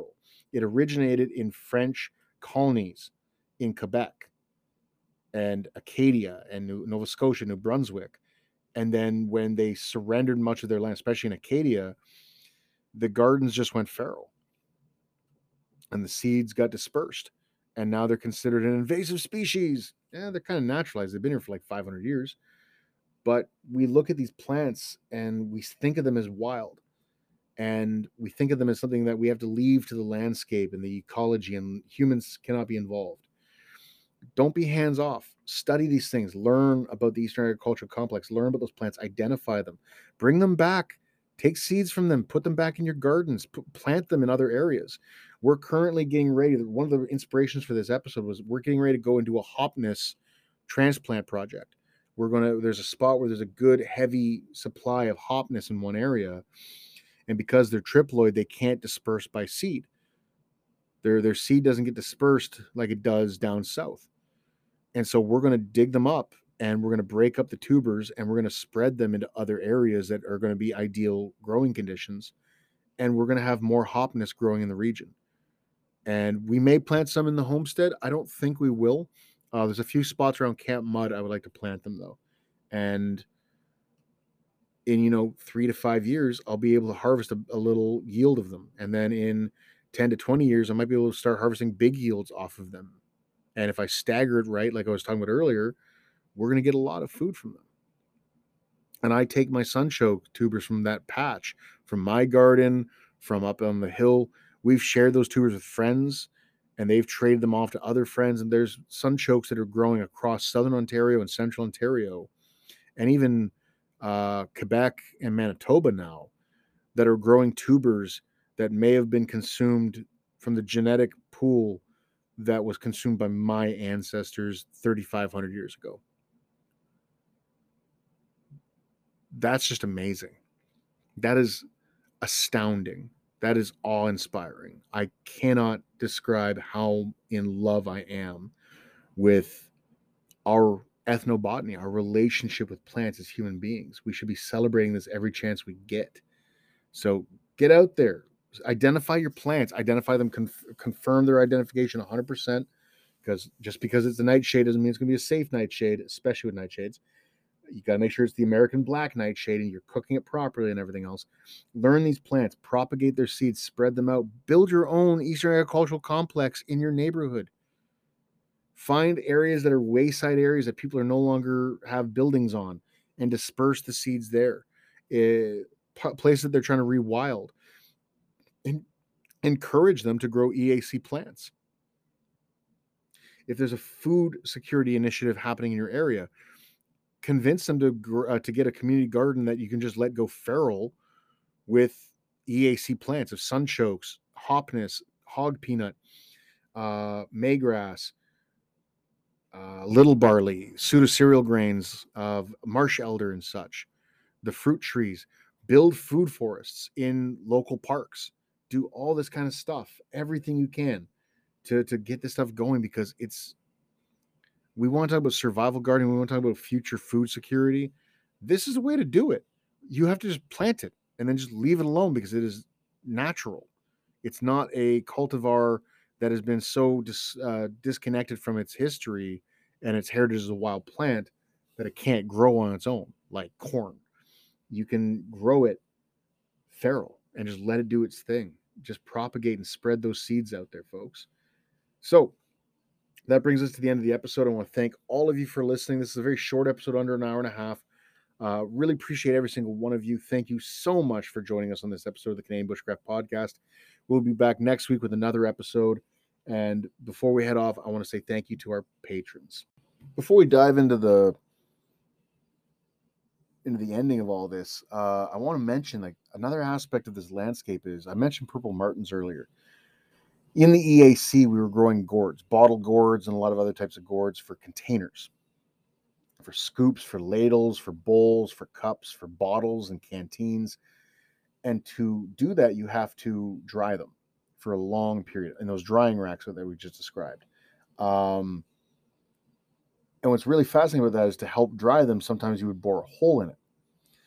It originated in French colonies in Quebec and Acadia and Nova Scotia, New Brunswick. And then when they surrendered much of their land, especially in Acadia, the gardens just went feral and the seeds got dispersed. And now they're considered an invasive species. Yeah, they're kind of naturalized. They've been here for like 500 years. But we look at these plants and we think of them as wild. And we think of them as something that we have to leave to the landscape and the ecology, and humans cannot be involved. Don't be hands off. Study these things. Learn about the Eastern Agricultural Complex. Learn about those plants. Identify them. Bring them back. Take seeds from them. Put them back in your gardens. Plant them in other areas. We're currently getting ready. One of the inspirations for this episode was we're getting ready to go into a hopness transplant project. There's a spot where there's a good heavy supply of hopness in one area. And because they're triploid, they can't disperse by seed. Their seed doesn't get dispersed like it does down south. And so we're going to dig them up and we're going to break up the tubers and we're going to spread them into other areas that are going to be ideal growing conditions. And we're going to have more hopness growing in the region. And we may plant some in the homestead. I don't think we will. There's a few spots around Camp Mud I would like to plant them though. And in 3 to 5 years, I'll be able to harvest a little yield of them. And then in 10 to 20 years, I might be able to start harvesting big yields off of them. And if I stagger it right, like I was talking about earlier, we're going to get a lot of food from them. And I take my sunchoke tubers from that patch, from my garden, from up on the hill. We've shared those tubers with friends, and they've traded them off to other friends. And there's sunchokes that are growing across southern Ontario and central Ontario, and even Quebec and Manitoba now, that are growing tubers that may have been consumed from the genetic pool that was consumed by my ancestors 3,500 years ago. That's just amazing. That is astounding. That is awe-inspiring. I cannot describe how in love I am with our ethnobotany, our relationship with plants as human beings. We should be celebrating this every chance we get. So get out there, identify your plants, identify them, confirm their identification 100%, because just because it's a nightshade doesn't mean it's going to be a safe nightshade, especially with nightshades. You got to make sure it's the American black nightshade and you're cooking it properly and everything else. Learn these plants, propagate their seeds, spread them out, build your own Eastern Agricultural Complex in your neighborhood. Find areas that are wayside areas that people are no longer have buildings on and disperse the seeds there. Places that they're trying to rewild, and encourage them to grow EAC plants. If there's a food security initiative happening in your area, convince them to get a community garden that you can just let go feral with EAC plants of sunchokes, hopness, hog peanut, maygrass, little barley, pseudo-cereal grains of marsh elder and such, the fruit trees. Build food forests in local parks. Do all this kind of stuff, everything you can to get this stuff going, because we want to talk about survival gardening. We want to talk about future food security. This is a way to do it. You have to just plant it and then just leave it alone because it is natural. It's not a cultivar that has been so disconnected from its history and its heritage as a wild plant that it can't grow on its own, like corn. You can grow it feral and just let it do its thing. Just propagate and spread those seeds out there, folks. So that brings us to the end of the episode. I want to thank all of you for listening. This is a very short episode, under an hour and a half. Really appreciate every single one of you. Thank you so much for joining us on this episode of the Canadian Bushcraft Podcast. We'll be back next week with another episode. And before we head off, I want to say thank you to our patrons. Before we dive into the ending of all this, I want to mention, like, another aspect of this landscape is, I mentioned purple martins earlier. In the EAC, we were growing gourds, bottle gourds, and a lot of other types of gourds for containers, for scoops, for ladles, for bowls, for cups, for bottles and canteens. And to do that, you have to dry them for a long period in those drying racks that we just described. And what's really fascinating about that is, to help dry them, sometimes you would bore a hole in it.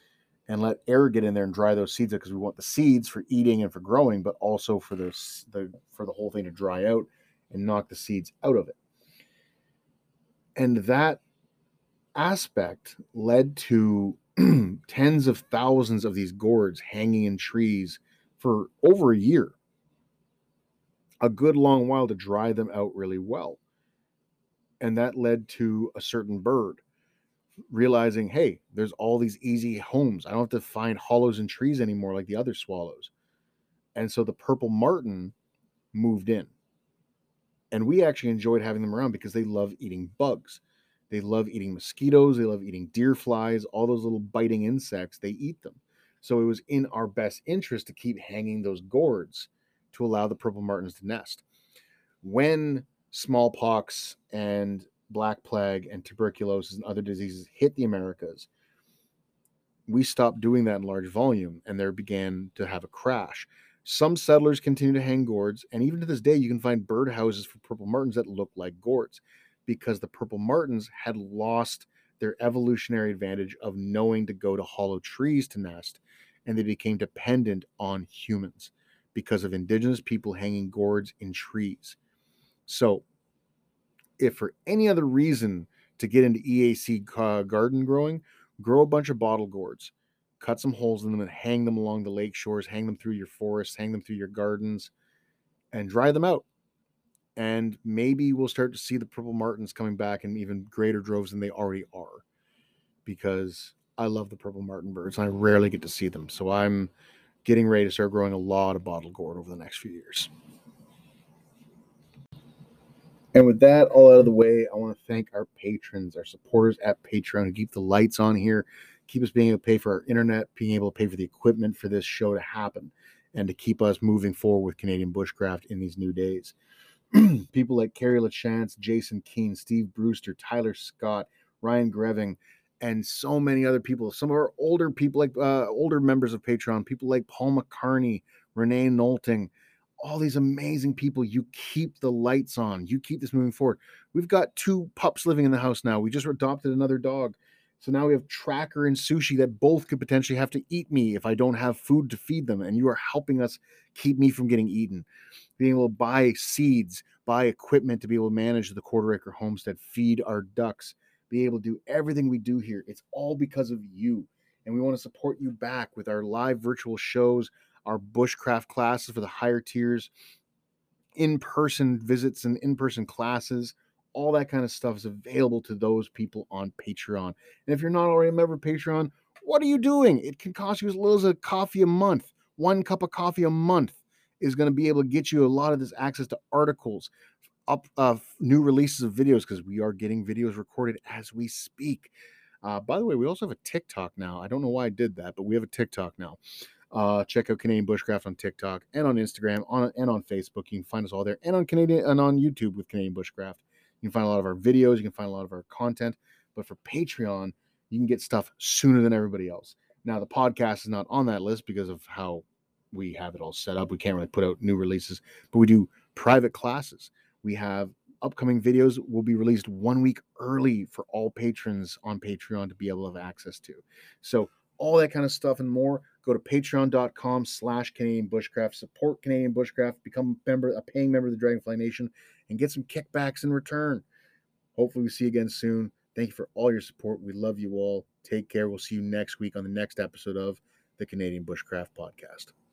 and let air get in there and dry those seeds out, because we want the seeds for eating and for growing, but also for the whole thing to dry out and knock the seeds out of it. And that aspect led to tens of thousands of these gourds hanging in trees for over a year, a good long while, to dry them out really well. And that led to a certain bird realizing, hey, there's all these easy homes. I don't have to find hollows in trees anymore like the other swallows. And so the purple martin moved in. And we actually enjoyed having them around because they love eating bugs. They love eating mosquitoes. They love eating deer flies, all those little biting insects. They eat them. So it was in our best interest to keep hanging those gourds to allow the purple martins to nest. When smallpox and black plague and tuberculosis and other diseases hit the Americas, we stopped doing that in large volume, and there began to have a crash. Some settlers continue to hang gourds, and even to this day, you can find bird houses for purple martins that look like gourds, because the purple martins had lost their evolutionary advantage of knowing to go to hollow trees to nest, and they became dependent on humans because of indigenous people hanging gourds in trees. So, if for any other reason to get into EAC garden growing, grow a bunch of bottle gourds, cut some holes in them, and hang them along the lake shores, hang them through your forests, hang them through your gardens, and dry them out. And maybe we'll start to see the purple martins coming back in even greater droves than they already are, because I love the purple martin birds and I rarely get to see them. So I'm getting ready to start growing a lot of bottle gourd over the next few years. And with that all out of the way, I want to thank our patrons, our supporters at Patreon, who keep the lights on here, keep us being able to pay for our internet, being able to pay for the equipment for this show to happen, and to keep us moving forward with Canadian Bushcraft in these new days. People like Carrie LaChance, Jason Keene, Steve Brewster, Tyler Scott, Ryan Greving, and so many other people. Some of our older people, like older members of Patreon, people like Paul McCarney, Renee Nolting, all these amazing people. You keep the lights on. You keep this moving forward. We've got 2 pups living in the house now. We just adopted another dog. So now we have Tracker and Sushi that both could potentially have to eat me if I don't have food to feed them. And you are helping us keep me from getting eaten. Being able to buy seeds, buy equipment to be able to manage the quarter-acre homestead, feed our ducks, be able to do everything we do here. It's all because of you. And we want to support you back with our live virtual shows, our bushcraft classes for the higher tiers, in-person visits and in-person classes. All that kind of stuff is available to those people on Patreon. And if you're not already a member of Patreon, what are you doing? It can cost you as little as a coffee a month. 1 cup of coffee a month is going to be able to get you a lot of this access to articles, new releases of videos, because we are getting videos recorded as we speak. By the way, we also have a TikTok now. I don't know why I did that, but we have a TikTok now. Check out Canadian Bushcraft on TikTok and on Instagram and on Facebook. You can find us all there, and on YouTube with Canadian Bushcraft. You can find a lot of our videos. You can find a lot of our content. But for Patreon, you can get stuff sooner than everybody else. Now, the podcast is not on that list because of how we have it all set up. We can't really put out new releases, but we do private classes. We have upcoming videos will be released 1 week early for all patrons on Patreon to be able to have access to. So all that kind of stuff and more, go to patreon.com/Canadian Bushcraft, support Canadian Bushcraft, become a paying member of the Dragonfly Nation, and get some kickbacks in return. Hopefully we see you again soon. Thank you for all your support. We love you all. Take care. We'll see you next week on the next episode of the Canadian Bushcraft Podcast.